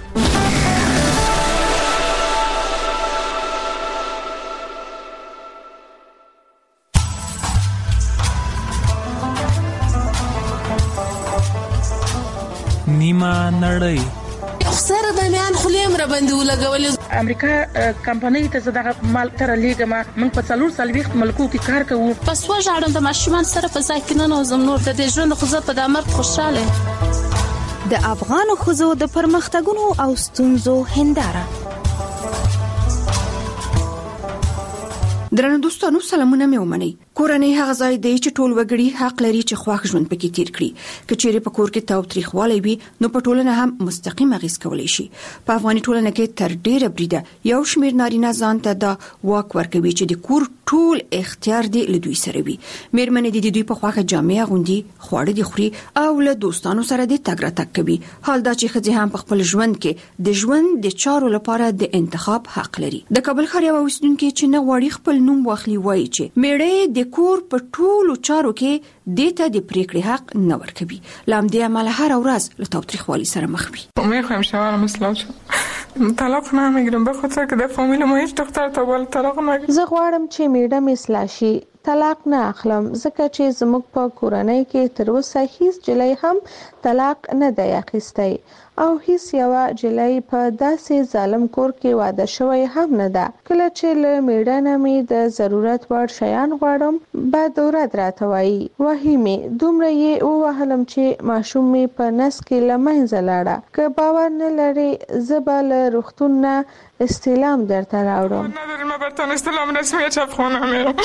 نیمه نړۍ سره د میان خلیم را باندې ولګول. امریکا کمپنۍ ته زداغه مال تر لیګما من په څلور سلويخت ملکو کې کار کوو. پس وژاړم د ماشومان سره په ځای کې نه نوزم نور د ژوند خو په د امر خوشاله. د افغان خزو د پرمختګونو او ستونزو هنداره. درنو دوستانو سلامونه مې ومنئ. کورنۍ هغه ځای دی چې ټول وګړي حق لري چې خوښ ژوند پکې تیر کړي. که چیرې په کور کې تاوتریخوالی وي نو په ټولنه هم مستقیم اغیز کولی شي. په افغاني ټولنه کې تر ډیره بریده یو شمېر نارینه ځان ته د واک ورکوي چې د کور ټول اختیار دی له دوی سره وي. مېرمنې د دوی په خواخه جامې اغوندي، خواړه دي خوري او له دوستانو سره د تګ راتګ کوي. حال دا چې ښځې هم په خپل ژوند کې د ژوند د چارو لپاره د انتخاب حق لري. د کابل ښار یوه اوسیدونکې چې نه غواړي خپل نوم واخلي وایي چې میړه د کور په ټولو چارو کې دې ته د پریکړې حق نه ورکوي. له همدې امله هره ورځ له تاوتریخوالي سره مخ وي. میخوایم شوهرم اصلاح شد. طلاق نمیگیرم به خاطر که در فامیل ما هیچ دختر تا بالا طلاق نگیره. زه غواړم چې میډم اصلاح شي. طلاق نه اخلم ځکه چې زموږ په کورنۍ کې تر اوسه هیڅ جلۍ هم طلاق نه دی اخیستی او هیڅ یوه جلۍ په داسې ظالم کور کې واده شوی هم نه ده. کله چې له میړه نه مې د ضرورت وړ شیان غواړم بعد ورځ راته وایي وهي مې دومره یې ووهلم چې ماشوم مې په نس کې له منځه لاړه. که باور نه لرې زه به له روغتون نه استعلام درته راوړم. نداریم من برتان استعلام رسمی چپخانه میرم.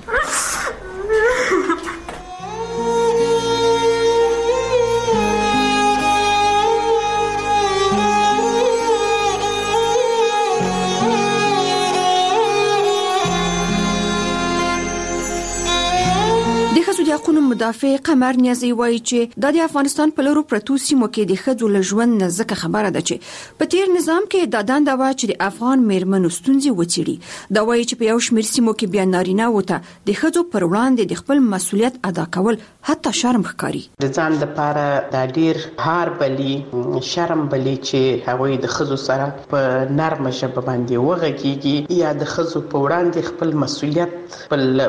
د ښځو د حقوقو مدافع قمر نیازی وایي چې د افغانستان په لورو پرتو سیمو کې د ښځو له ژوند نه ځکه خبره ده چې په تیر نظام کې د دنده وا چې د افغان میرمنو ستونزې وڅېړي. دا وایي چې په یو شمېر سیمو کې بیا نارینه وته د ښځو پر وړاندې د خپل مسولیت ادا کول حتی شرم ښکاري. د ځان لپاره دا ډیر هار بلی شرم بلی چې هغوی د ښځو سره په نرمه ژبه باندې وغږیږي یا د ښځو په وړاندې خپل مسولیت خپل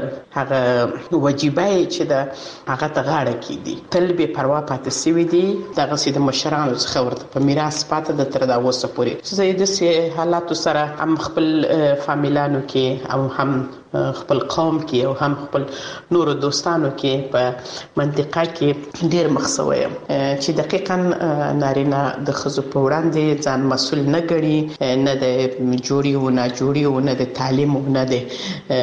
هغه وجیبه چې دا هغه ته غاړه کیدي تل به پروا پاتې سوي دي. دغه سید مشرانو څخه ورته په میراث پاتې د تر دا وسه پورې زه د سه حالاتو سره هم خپل فامیلانو کې او هم خپل قوم کې او هم خپل نورو دوستانو کې په منطقه کې ډیر مخسوي چې دقیقاً نارینه د خزو په وړاندې ځان مسؤل نه ګڼي، نه د جوړي او نه جوړي او نه د تعلیم او نه د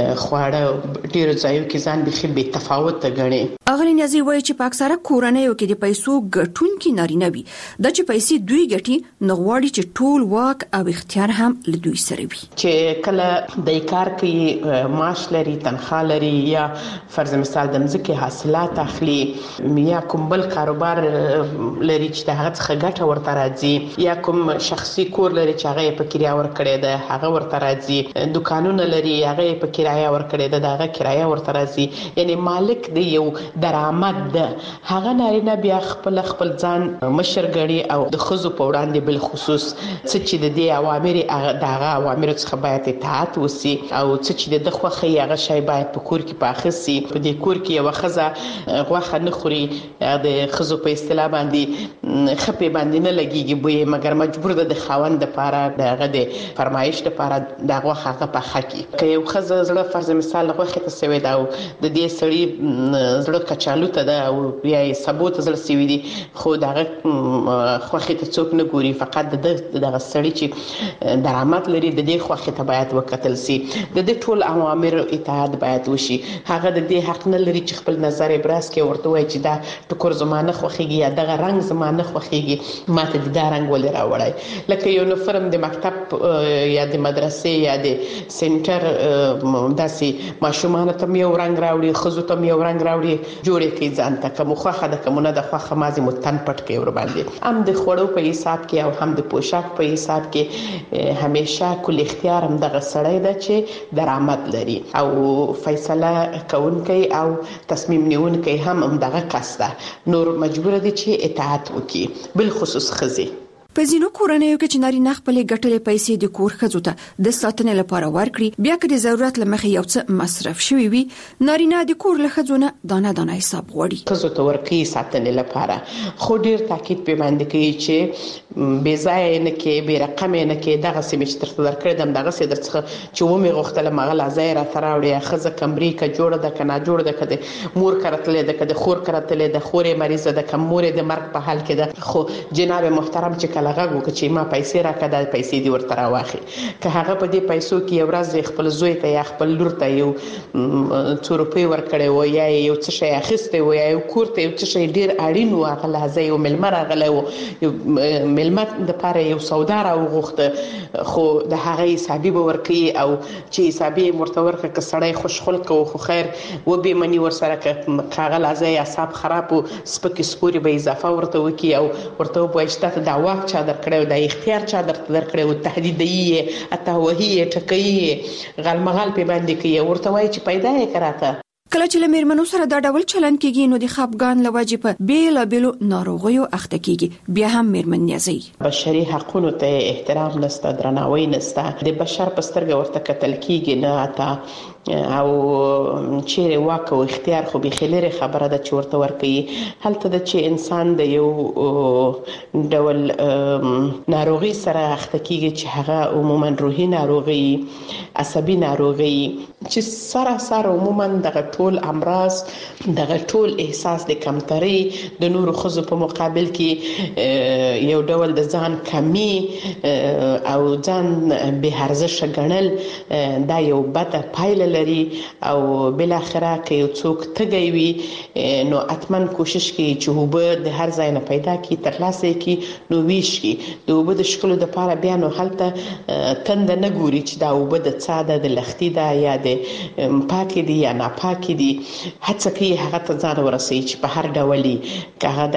خواړه ډیر ځایو کې ځان بخي به تفاوت ګڼي. اغلی نیازی وایي چې په اکثره کورنیو کې د پیسو ګټونکي نارینه وي، د چې پیسې دوی ګټي نه غواړي چې ټول واک او اختیار هم له دوی سره وي. چې کله د کار کوي معاش لري، تنخواه لري، یا فرض مثال د مځکې حاصلات اخلي، یا کوم بل کاروبار لري چې د هغه څخه ګټه ورته راځي، یا کوم شخصي کور لري چې هغه په کرایه ورکړي ده هغه ورته راځي، دکانونه لري هغه په کرایه ورکړي ده هغه کرایه ورته راځي، یعنی مالک دی یو درآمد ده. هغه نارینه بیا خپل خپل ځان مشر ګڼي او د خزو په وړاندې بل خصوص څه چې د دې اوامر دغه اوامر څخه باید اطاعت وسی او څه چې د خوخه هغه شی باید په کور کې پاخسي. په دې کور کې یو خزه غوخه نه خوري، د خزو په اصطلاح باندې خپې باندې نه لګيږي بوې، مګر مجبور ده د خاوند لپاره دغه د فرمایش لپاره د غوخه هغه په حقي کې یو خزه زړه فرض مثال غوخه ته سوي دا د دې سړي زړه کچالو ته ده او یا ثبوت زړه سوي دي، خو دغه خوخه ته څوک نه ګوري، فقط د دغه سړي چې درآمد لري د دې خوخه ته باید وکتل سي، د دې ټول اوامر اطاعت باید وشي. هغه د دې حق نه لري چې خپل نظر ابراز کوي، ورته وایي چې دا ټکر زمانه خوخيږي یا دغه رنگ زمانه خوخيږي، ماته د دا رنگ ولې راوړای. لکه یو نفرم د مکتب یا د مدرسې یا د سنټر داسې ماشومان ته یو رنگ راوړي، خزو ته یو رنگ راوړي، جوړې کوي ځان ته کوم خوخه د کومه د خوخه مازی متن پټ کوي ور باندې، هم د خوړو په حساب کې او هم د پوشاک په حساب کې همیشه کل اختیار هم دغه سړی ده چې درآمد لري او فیصله کوونکی او تصمیم نیونکی هم هم دغه کس ده، نور مجبور دي چې اطاعت وکړي، بل خصوص خزي. په ځینو کورنیو کې چې نارینه خپلې ګټلې پیسې د کور ښځو ته د ساتنې لپاره ورکړي، بیا که د ضرورت له مخې یو څه مصرف شوي وي، نارینه د کور له ښځو نه دانه دانه حساب غواړي. ښځو ته ورکړي ساتنې لپاره، خو ډیر تاکید پې باندې کوي چې بې ځایه نه کې بې رقمې نه کې، دغسې مې چې درته درکړی دم دغسې در څخه چې ومې غوښتلم هغه لا ځای راته راوړې، ښځه کمرې که جوړه ده که ناجوړه ده، که د مور کره تلې ده که د خور کره تلې ده، خور یې مریضه ده که مور یې د مرګ په حال کې ده، خو جناب محترم چې کله تعالی غږ وکړي چې ما پیسې راکړه دا پیسې دی ورته راواخلي که هغه په دې پیسو کې یو ورځ خپل زوی ته یا خپل لور ته یو څو روپۍ ورکړي و یا یو څه شی اخیستی و یا یو کور ته یو څه شی ډیر اړین و هغه لحظه یو مېلمه راغلی و یو مېلمه دپاره یو سودا راوغوښته خو د هغه حسابي به ورکوي او چې حسابي یې ورته ورکړه که سړی خوش خلقه و خو خیر وبې مني ورسره که هغه لحظه یې اعصاب خراب و سپکې سپورې به اضافه ورته وکړي او ورته ووایي چې تا ته دا واک چا درکړی و دا اختیار چا درته درکړی و تهدیدوي یې اتهوهي یې ټکوي یې غالمغال پې باندې کوي ورته وایي چې پیدا یې که راته کله چې له میرمنو سره دا ډول چلند کیږي نو د خپګان له وجې په بیلابیلو ناروغیو اخته کیږي بیا هم میرمن نیازي بشري حقونو ته احترام نشته درناوی نشته د بشر په سترګه ورته کتل کیږي نه اته او چیرې واک او اختیار خو به خلره خبره ده چې ورته ورکوي هلته د چې انسان د یو ډول ناروغي سره اخته کیږي چې هغه عموما روحي ناروغي عصبي ناروغي چې سراسر عموما دغه ټول امراض دغه ټول احساس د کمتري د نورو خزو په مقابل کې یو ډول د ځان کمی او ځان به ارزښت ګڼل دا یو بده پایله لري او بل اخره کې یو څوک تګي وي نو اتمن کوشش کوي چې وبه د هر ځای نه پیدا کی ترلاسه کی نو ویش کی د وبه د شکل د پاره بیا نو هلته تند نه ګوري چې دا وبه د څاده د لختي دا یا د پاکي دی یا نه پاکي دی هڅه کوي هغه ته ځان ورسوي چې په هر ډول کې هغه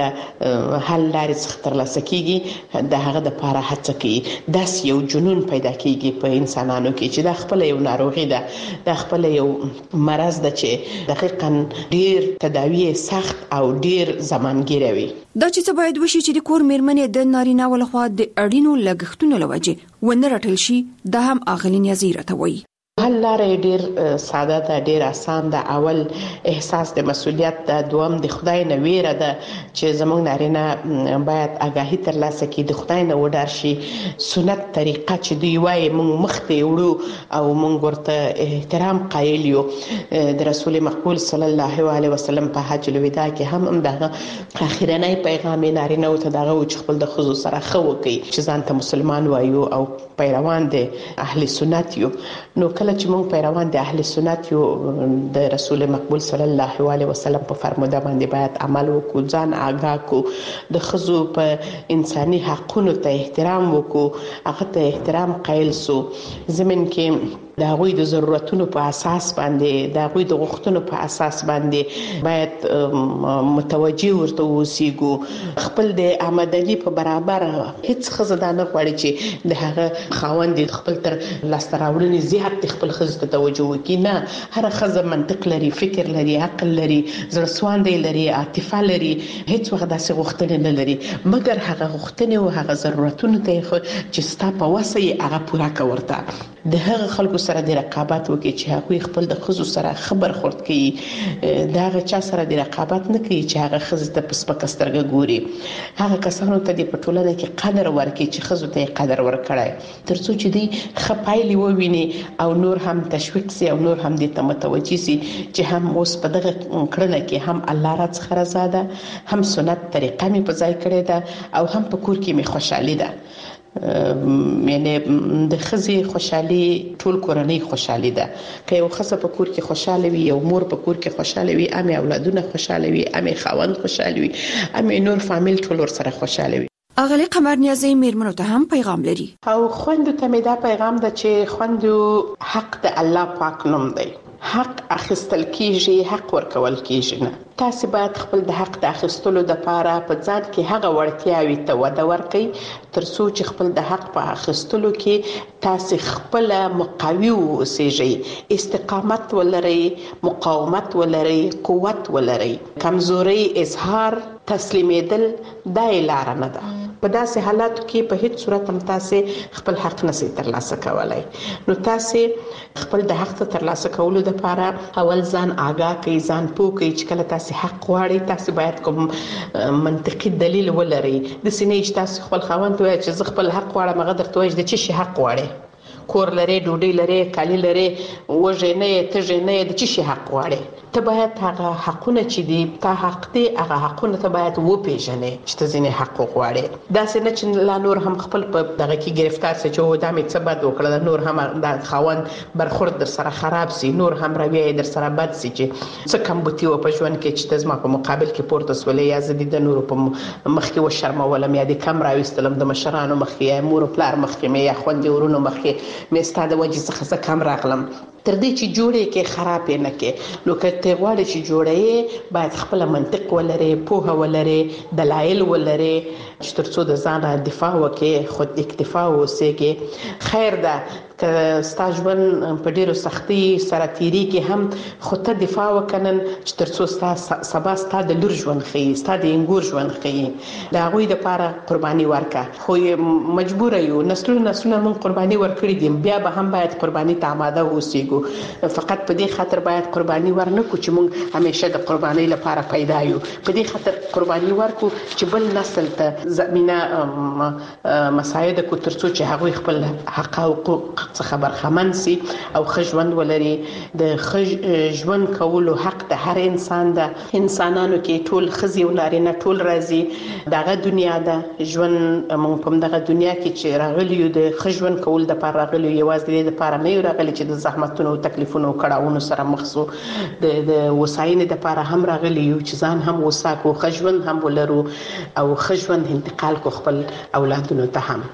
د حل لارې څخه ترلاسه کیږي د هغه د پاره هڅه کوي داس یو جنون پیدا کیږي په انسانانو کې چې دا خپل یو ناروغي ده دا خپل یو مرض ده چې دقیقاً ډیر تداوی سخت او ډیر زمانګیره وي دا چې څه باید وشي چې د کور میرمنې د نارینه ولخوا د اړینو لګښتونو لوجه ونه رټل شي دا هم اغلین یزي راتوي حل لارې ډیر ساده ده ډیر آسان ده اول احساس د مسؤلیت ده دوم د خدای نه ویره ده چې زموږ نارینه باید آگاهی ترلاسه کړي د خدای نه وډار شي سنت طریقه چې دوی وایي موږ مخته وړو او موږ ورته احترام قایل یو د رسول مقبول صلی الله علیه وسلم په حج الوداع کې هم هم دغه اخیرنی پیغام نارینه او ته دغه چې خپل د خزو سره خو کوي چې ځان ته مسلمان وایو او پیروان دي اهل سنت یو نو کله چې موږ پیروان د اهل سنت یو د رسول مقبول صلی الله علیه وسلم په فرموده باندې باید عمل وکړو ځان آگاه کو د خزو په انساني حقونو ته احترام وکړو هغه ته احترام قایل سو زمين کې د غوی د ضرورتونو په اساس باندې د غوی د غوښتنو په اساس باندې باید متوجي ورته وسیګو خپل د آمدنی په برابر هیڅ خزدانه غواړي چې د هغه خاوند خپل تر لاستراوړنې زیات خپل خزه ته توجه وکړي نه هر خزه منطق لري فکر لري عقل لري زړسواندی لري عاطفه لري هیڅ وخت داسې غوښتنې نه لري مګر هغه غوښتنې او هغه ضرورتونه ته چې ستا په وسه یې هغه پوره کورته د هغه خلکو سره د رقابت وکړي چې هغه خپل د خزو سره خبر خورد کوي داغه چا سره د رقابت نه کوي چې هغه خزه ته پس پکسترګه ګوري هغه کسانو ته د پټولنه کې قدر ورکړي چې خزو ته قدر ورکړي ترڅو چې دی خپایلی وویني او نور هم تشویق سي او نور هم د تمتوجي سي چې هم اوس په دغه کړنه کې هم الله را څخه رضا ده هم سنت طریقه می په ځای کړی ده او هم په کور کې می خوشحالي ده یعنی د خزي خوشحالي ټول کورنۍ خوشحالي ده که یو خزه په کور کې خوشاله وي یو مور په کور کې خوشاله وي امي اولادونه خوشاله وي امي خاوند خوشاله وي امي نور فامیل ټول ور سره خوشاله وي اغلی قمر نیازی میرمنو ته هم پیغام لري او خوندو ته می دا پیغام ده چې خوندو حق د الله پاک نوم دی حق اخیستل کیږي حق ورکول کیږي نه تاسو باید خپل د حق د اخیستلو د پاره په ځان کې هغه وړتیاوي ته وده ورکړئ ترڅو چې خپل د حق په اخیستلو کې تاسو خپل مقاوي اوسئ استقامت ولرئ مقاومت ولرئ قوت ولرئ کمزوري اظهار تسلیمیدل دای لار نه ده په داسې حالاتو کې په هیڅ صورت هم تاسو خپل حق نشئ ترلاسه کولای نو تاسو خپل د حق ترلاسه کولو لپاره اول ځان آگاه کړئ ځان پوه کړئ چې کله تاسو حق غواړئ تاسو باید کوم منطقي دلیل ولرئ د سینې چې تاسو خپل خاوند وایي چې زه خپل حق غواړم هغه درته وایي چې شي حق غواړي کور لري ډوډۍ لري کالي لري وژې نه تژې نه د چی شي حق غواړي ته باید هغه حقونه چې دي تا حق دي هغه حقونه ته باید وپېژنې چې ته ځینې حق غواړي داسې نه چې لا نور هم خپل په دغه کې گرفتار سي چې و دا مې څه بد وکړل نور هم د خاوند برخورد در سره خراب سي نور هم رویه در سره بد سي چې څه کم بوتي و په ژوند کې چې زما په مقابل کې پورته سولې یا زه د نور په مخ کې و شرمولم یا د کم راوستلم د مشرانو مخ کې یا مور پلار مخ کې یا خوندې ورونو مخ کې مې ستاده وجه څخه کم راغلم تر دې چې جوړې کې خراب نه کې نو که ته غواړې چې جوړې باید خپل منطق ولري پوهه ولري دلایل ولري چې ترڅو د ځان دفاع وکې خود اکتفا وسېږي خیر ده که ستا ژوند په ډیرو سختي سره تیری کې هم خود ته دفاع وکنن چې ترڅو ستا سبا ستا د لور ژوند ښیي ستا د انګور ژوند ښیي د هغوی دپاره قرباني ورکړه خو مجبوره یو نسلونه نسلونه موږ قرباني ورکړي دي بیا به هم باید قرباني ته آماده اوسېږو فقط په دې خاطر باید قرباني ورنکړو چې موږ همیشه د قرباني لپاره پیدا یو په دې خاطر قرباني ورکړو چې بل نسل ته زمینه مساعده کو ترڅو چې هغوی خپل حق او حقوق څخه برخمن سي او ښه ژوند ولري د ښه ژوند کولو حق د هر انسان ده انسانانو کې ټول ښځې او نارینه ټول راځي دغه دنیا ده ژوند موږ په دغه دنیا کې چې راغلي یو د ښه ژوند کول دپاره راغلي یو یوازې د دې دپاره نه یو راغلي چې د زحمتونو او تکلیفونو او کړاوونو سره مخ سو د د وساینې دپاره هم راغلي یو چې ځان هم وساکو ښه ژوند هم ولرو او ښه ژوند انتقال کو خپل اولادونو ته هم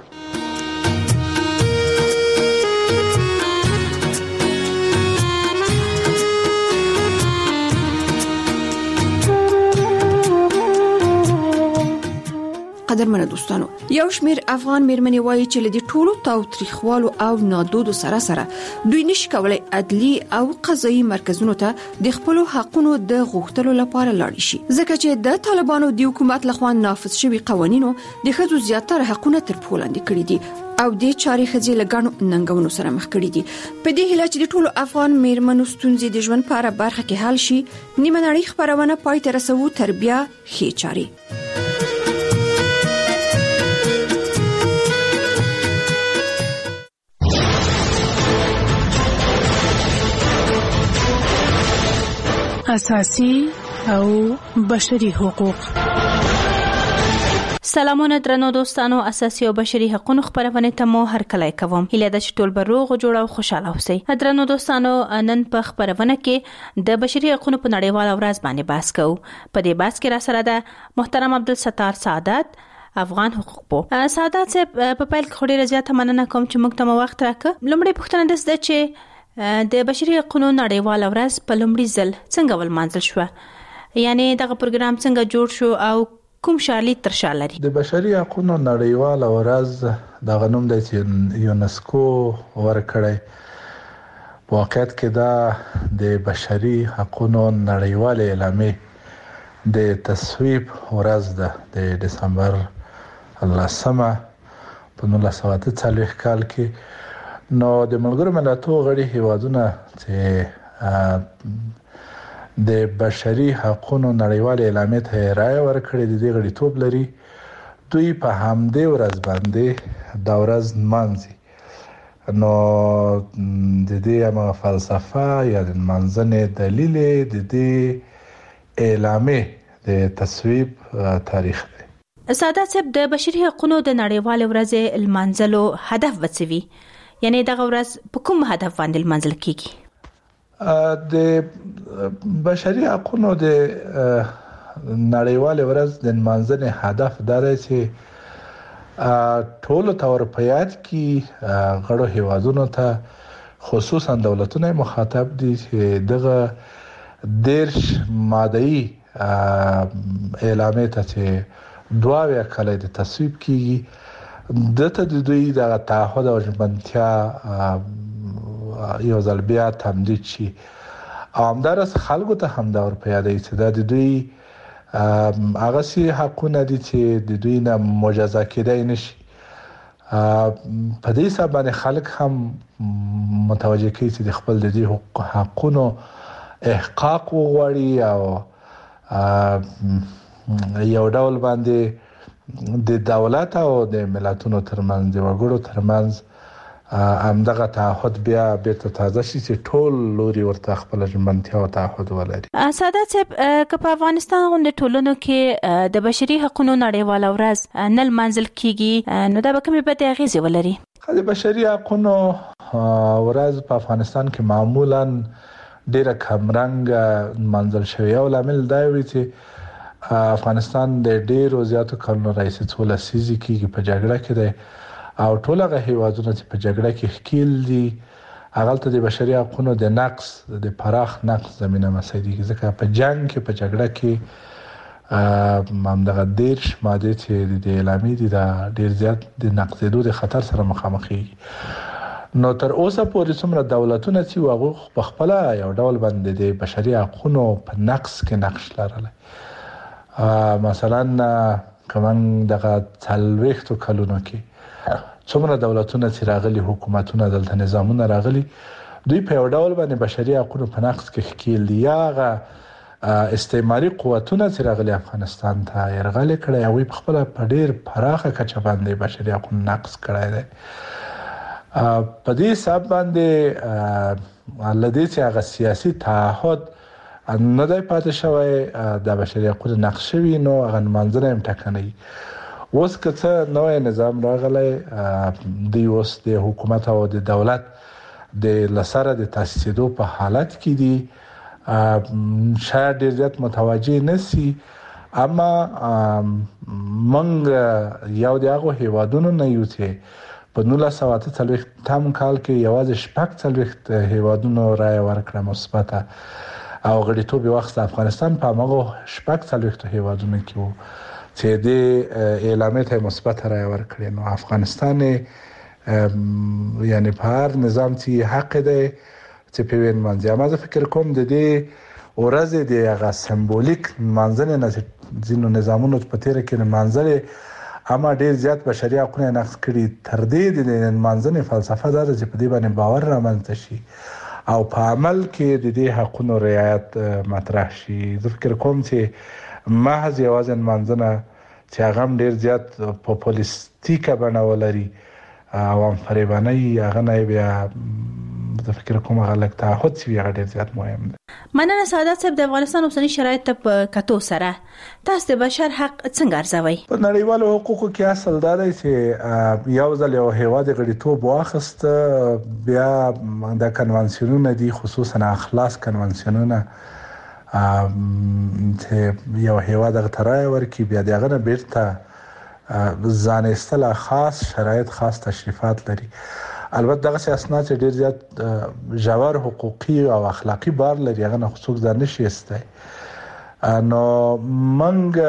قدرمنه دوستانو یو شمیر افغان میرمنې وایي چې لدی ټولو تاوتریخوالو او نادودو سره سره دوی نشي کولای عدلی او قضایي مرکزونو ته د خپل حقونو د غوښتلو لپاره لاړ شي ځکه چې د طالبانو د حکومت لخوا نافذ شوی قوانینو د ښځو زیاتره حقونه تر پښو لاندې کړي دي او د چاري خځې لګانو ننګونو سره مخ کړي دي په دې هیله چې د ټولو افغان میرمنو ستونزې د ژوند په اړه برخه کې حل شي نیمه نړۍ خبرونه پای ته رسوو تربیه خې چاري اساسي او بشري حقوق سلامونه درنو دوستانو اساسي او بشري حقوقو خبرونه ته مو هر کله کوم هله د ټول بروغ جوړ او خوشاله اوسئ درنو دوستانو نن په خبرونه کې د بشري حقوقو په نړیوال ورځ باندې بحث کوو په دې بحث کې را سره د محترم عبدالستار سعادت افغان حقوق په سعادت صاحب په پیل کې خوري رضایت مننه کوم چې موږ ته وخت راکړ لمړی پوښتنه ده چې د بشري حقوقو نړیوال ورځ په لومړي ځل څنګه ولمانځل شو یعنی دغه پروګرام څنګه جوړ شو او کوم شالید تر شا لري د بشري حقوقو نړیوال ورځ د غنوم د یونسکو ورکړی په واقعیت کې دا د بشري حقوقو نړیوال اعلامیه د تصویب ورځ ده د دسمبر لسمه په نولس سوه اته څلوېښت کال کې نو د ملګرو ملتونو غړي هیوادونه چې د بشري حقوقو نړیوال اعلامیه ته رائے ورکړي د دې غړیتوب لري دوی په همدې ورځ باندې دا ورځ مانځي نو د دې هم فلسفه یا د منځنۍ دلیل د دې اعلامیه د تصویب تاریخ دی ساده صاحب د بشري حقوقو د نړیوال ورځ المنځلو هدف وڅوي یعنی دا ورځ په کوم هدف باندې المنځل کیږي د بشري حقوقو د نړیوال ورځ د منځنۍ هدف دا دی چې ټول تور پیات کې غړو هیوادونو ته خصوصا دولتونه مخاطب دي چې دغه دیرش ماده‌ای اعلامیه ته چې دواویا کله د تصویب کیږي دته د دوی د تعهد او ژمنتیا یو ځل بیا تمدید شي او همدارس خلکو ته هم دا ور پیاده چې د دوی هغه سي حقونه دي چې د دوی نه مجازا کېدای نشي په دې سبب خلک هم متوجه کوي چې د خپل د دې حقونو احقاق وغواړي او یو ډول باندې د دولت او د ملتونو ترمنځ د وګړو ترمنځ همدغه تعهد بیا بیرته تازه شي چې ټول لوري ورته خپل ژمنتیا او تعهد ولري. سعادت صاحب که په افغانستان غونډه ټولنو کې د بشري حقوقو نړیواله ورځ نه لمانځل کیږي نو دا به کومې بدې اغیزې ولري؟ د بشري حقوقو ورځ په افغانستان کې معمولا ډیره کمرنګ منځل شوی او لامل دا وي چې افغانستان د ډیرو زیاتو کلونو راهیسې څو لسیزې کېږي په جګړه کې دی او ټول هغه هیوادونه چې په جګړه کې ښکیل دي هغه ته د بشري حقوقو د نقص د پراخ نقص زمينه مسایدي ځکه په جنگ کې په جګړه کې همدغه دیرش ماده چې د اعلامیې دي دا ډیر زیات د نقضېدو د خطر سره مخامخ دي. نو تر اوسه پورې څومره دولتونه چې هغه په خپل یو ډول باندې د بشري حقوقو په نقص کې نقش لرل مثلا کوم دغه څلوېښتو کلونو کې څومره دولتونه چې راغلي حکومتونه دلته نظامونه راغلي دوی په یو ډول باندې بشري حقوقو په نقص کې ښکیل دي یا هغه استعماري قوتونه چې راغلي افغانستان ته یرغل کړی او په خپل په ډیر پراخه کچه باندې بشري حقوقو نقص کړی دی. په دې حساب باندې لدې چې هغه سیاسي تعهد نه دی پاتې شوی د بشري حقوقو نقش شوی نو هغه منځنه هم ټکنی اوس که څه نوې نظام راغلی دی اوس د حکومت او د دولت د لسره د تاسیسېدو په حالت کې دي شاید ډېر زیات متوجه نشي اما موږ یو د هغو هیوادونو نه یو چې په نولس سوه اته څلوېښتم کال کې یوازې شپږ څلوېښت هیوادونو رایه ورکړه مثبته او غړیتوب یې واخیست. افغانستان په هماغو شپږ څلوېښتو هیوادونو کې و چې د اعلامیې ته مثبت رایه ورکړي. نو افغانستان یعنی په هر نظام چې حق دی چې په وین منځي ما زه فکر کوم د دې ورځې د هغه سمبولیک منځنه نه ځینو نظامونو په تیر کې منځلې اما ډیر زیات بشري حقوقو نقض کړي تر دې د منځنه فلسفه دا چې په دې باندې باور رامنځته شي او په عمل کې د دې حقوقو رعایت مطرح شي. زه فکر کوم چې محض یوازې منځنه چې هغه ډیر زیات پاپولیستیکه بڼه ولري او هم فریبانه هغه نه بیا د فکر کوم هغه لکه تعهد چې هغه ډیر زیات مهم دی. مننه سعادت صاحب د افغانستان اوسنی شرایط ته په کتو سره تاسو د بشر حق څنګه ارزوئ؟ په نړیوالو حقوقو کې اصل دا دی چې یو ځل یو هیواد غړیتوب واخیست بیا د کنوانسیونونو دي خصوصا اخلاص کنوانسیونونه چې یو هیواد غترای ورکی بیا دغه نه بیرته ځان استله خاص شرایط خاص تشریفات لري. البته دغه اسناد چې ډیر زیات جوار حقوقي او اخلاقی بار لري هغه نه خصوص ځان نشي استه. نو منګ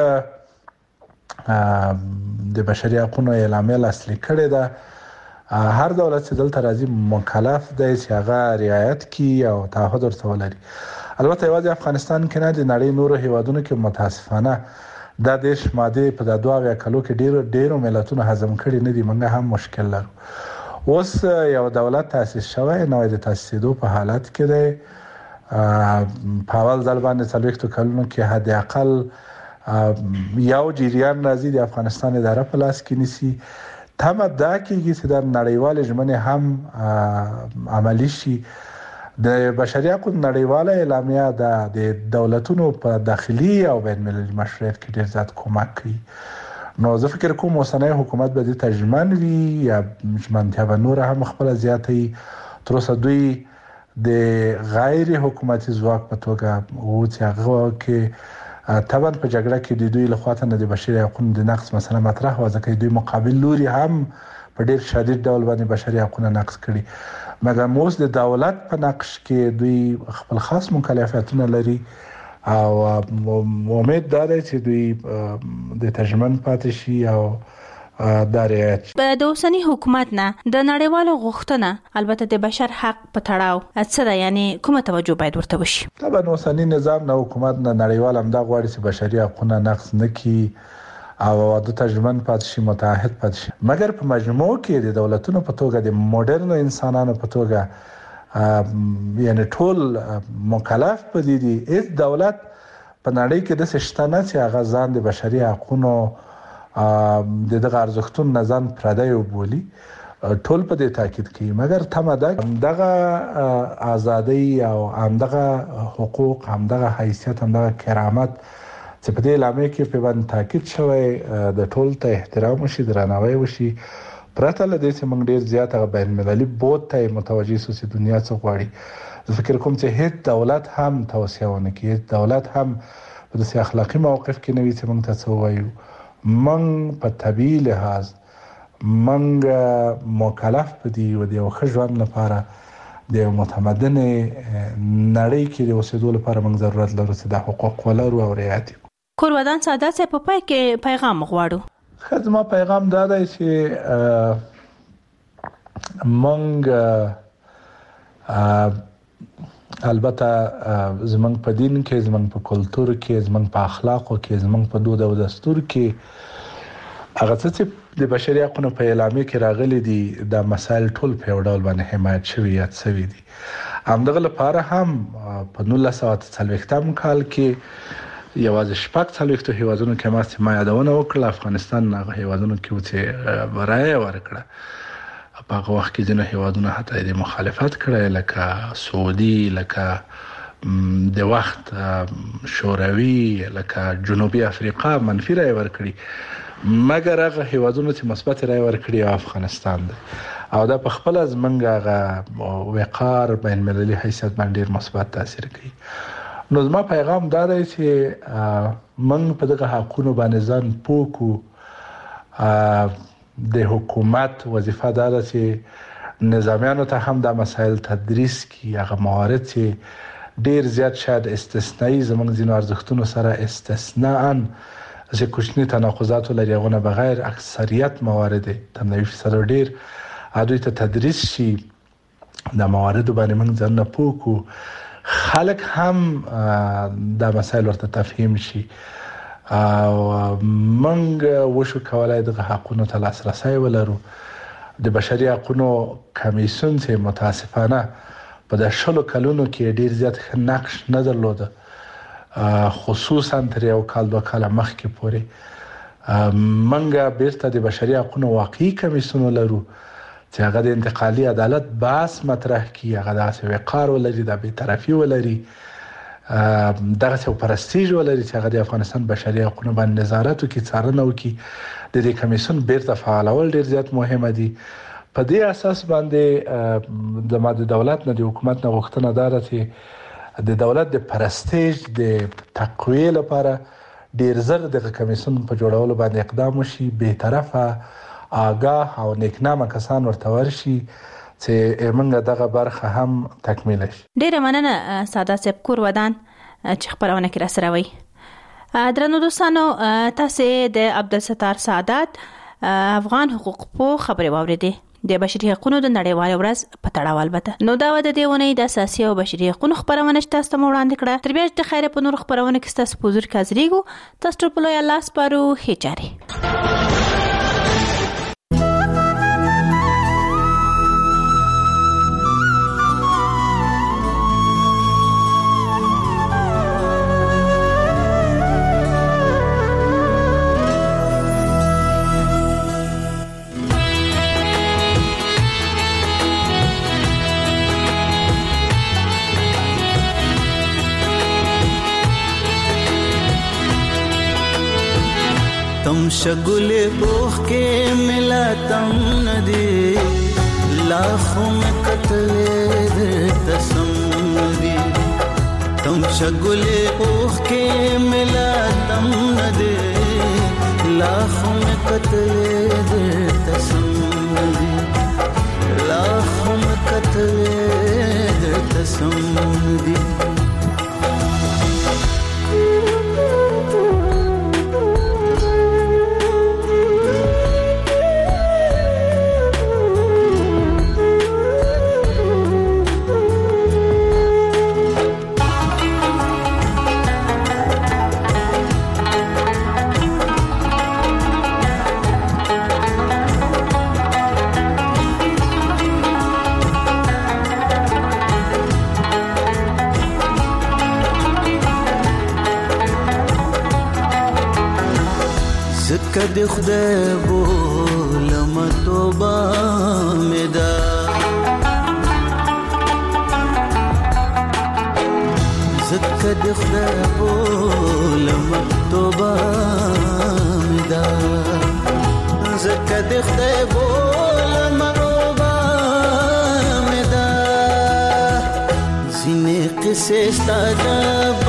د بشري حقوقو اعلامیه اصلي کړی ده هر دولت چې دلته راځي مکلف دی چې هغه رعایت کړي او تعهد ورته ولري. البته یوازې افغانستان کې نه د نړۍ نورو هیوادونو کې متاسفانه دا دیش ماده په د دوه کلو کې ډیرو ډیرو ملتونو هضم کړي نه دي. موږ هم مشکل لرو. اوس یو دولت تاسیس شوی نو د تاسیسېدو په حالت کې دی. په اول ځل باندې څلوېښتو کلونو کې حد اقل یو جریان راځي د افغانستان اداره په لاس کې نیسي. تمه دا کېږي چې د نړیوال ژمنې هم عملی شي. د بشري حقوقو نړیواله اعلامیه د دولتونو په داخلي او بین المللي مشروعیت کې ډیر زیات کومک کوي. نو زه فکر کوم اوسنی حکومت به د تجمن وی یا ژمنتیا به نور هم خپل زیاتې تر اوسه دوی د غیر حکومتي ځواک په توګه او چې هغه کې طبعا په جګړه کې د دوی لخوا ته د بشري حقوقو د نقض مسله مطرح و ځکه دوی مقابل لوري هم په ډیر شدید ډول باندې بشري حقوقو نقض کړي. مګر موږ د دولت په نقش کې دوی خپل خاص مکلفیتونه لري او امید دا دی چې دوی د تجمن پاتې شي او دا رعایت. د اوسنی حکومت نه د نړیوالو غوښتنه البته د بشر حق په تړاو څه ده یعنی کومه توجه باید ورته وشي؟ طبعا اوسنی نظام نه حکومت نه نړیوال هم دا غواړي چې بشري حقوقونه نقض نه کړي او د تجمن پاتې شي متعهد پاتې شي. مګر په مجموع کې د دولتونو په توګه د موډرن انسانانو په توګه یعنی ټول مکلف پدې دي. هیڅ دولت په نړۍ کې د شتنه چې هغه ځان د بشري حقوقو د دغه ارزښتونو ځان پردی وبولي ټول په دې تاکید کوي، مګر تماده دغه ازادي او همدغه حقوق، همدغه حیثیت، همدغه کرامت چې په دې اعلامیه کې په باندې تاکید شوی د ټول ته احترام وشي، درناوی وشي، پرته له دې چې موږ ډیر زیات هغه بین المللي بود ته متوجه شو چې دنیا څه غواړي. زه فکر کوم چې هیڅ دولت هم توصیه ونه کوي، هیڅ دولت هم په داسې اخلاقي موقف کې نه وي چې موږ ته څه ووایو. موږ په طبیعي لحاظ موږ مکلف دي و د یو ښه ژوند لپاره د یو متمدن نړۍ کې د اوسېدو لپاره موږ ضرورت لرو چې د حقوق ولرو او رعایت یې. کورودان سادات صاحب په پای کې پیغام غواړو. زما پیغام دا دی چې موږ البته زمونږ په دین کې، زمونږ په کلتور کې، زمونږ په اخلاقو کې، زمونږ په دود او دستور کې هغه څه چې د بشري حقوقو په اعلامیه کې راغلي دي دا مسایل ټول په یو ډول باندې حمایت شوي یا شوي دي. همدغه لپاره هم په نولس سوه څلوېښتم کال کې یوازې شپږ څلوېښتو هیوادونو کې ما یادونه وکړه، افغانستان هغه هیوادونو کې و چې رایه ورکړه. په هغه وخت کې ځینې هیوادونه حتی د مخالفت کړی، لکه سعودي، لکه د وخت شوروي، لکه جنوبي افریقا منفي رایه ورکړي، مګر هغه هیوادونه چې مثبت رایه ورکړي افغانستان دی او دا په خپل زمونږ هغه وقار بین المللي حیثیت باندې ډیر مثبت تاثیر کوي. نو زما پیغام دا دی چې موږ په دغه حقونو باندې ځان پوه کړو. د حکومت وظیفه دا ده چې نظامیانو ته هم دا مسایل تدریس کړي، هغه موارد چې ډیر زیات شاید استثنایی زموږ ځینو ارزښتونو سره استثناءً چې کوچني تناقضات لري، هغه نه بغیر اکثریت موارد تمنوي فیصد ډیر دوی ته تدریس شي. د موارد باندې موږ ځان نه پوه کړو، خلک هم دا مسایل ورته تفهیم شي او موږ وشو کولای دغه حقونو ته لاسرسی ولرو. د بشري حقونو کمیسیون چې متاسفانه په د شلو کلونو کې ډیر زیات نقش نه درلوده، خصوصا تر یو کال دوه کاله مخکې پورې موږ بیرته د بشري حقونو واقعي کمیسیون لرو چې هغه د انتقالي عدالت بحث مطرح کړي، هغه داسې وقار ولري، د بی‌طرفي ولري، دغه څو پرستیژ ولري چې هغه د افغانستان بشري حقوقو باندې نظارت وکړي، څارنه وکړي. د دې کمیسیون بیرته فعالول ډیر زیات مهمه دي. په دې اساس باندې د ماده دولت نه د حکومت نه غوښتنه ده چې د دولت د پرستیژ د تقویه لپاره ډیر زر د کمیسیون په جوړولو باندې اقدام وشي، به طرفه آگاه او نیکنامه کسان ورته ورشي چې موږ دغه برخه هم تکمیل شي. ډیره مننه سادات صاحب کورودان چې خبرونه کې را سره وي. درنو دوستانو، تاسو د عبدالستار سادات افغان حقوق په خبرې واوریدې د بشري حقوقو د نړیوال ورځ په تړاو. البته نو دا و د دیونه د اساسي او بشري حقوقو خبرونه چې تاسو ته وړاندې کړه. تر بیا د خیره په نور خبرونه کې تاسو پوزور کازریګو تاسو په لوی الله سپارو هچاري. तुम शगुले ओख के मिला तम नदी लाखों में कतले दे तसम दी. तुम शगुले ओख के मिला तम नदी लाखों में कतले दे तसम दी. लाखों में कतले दे तसम दी. زکه د خدای بولم توبه مې ده زکه د خدای بولم توبه مې ده زکه د خدای بولم توبه مې ده ځینې قصې ستا د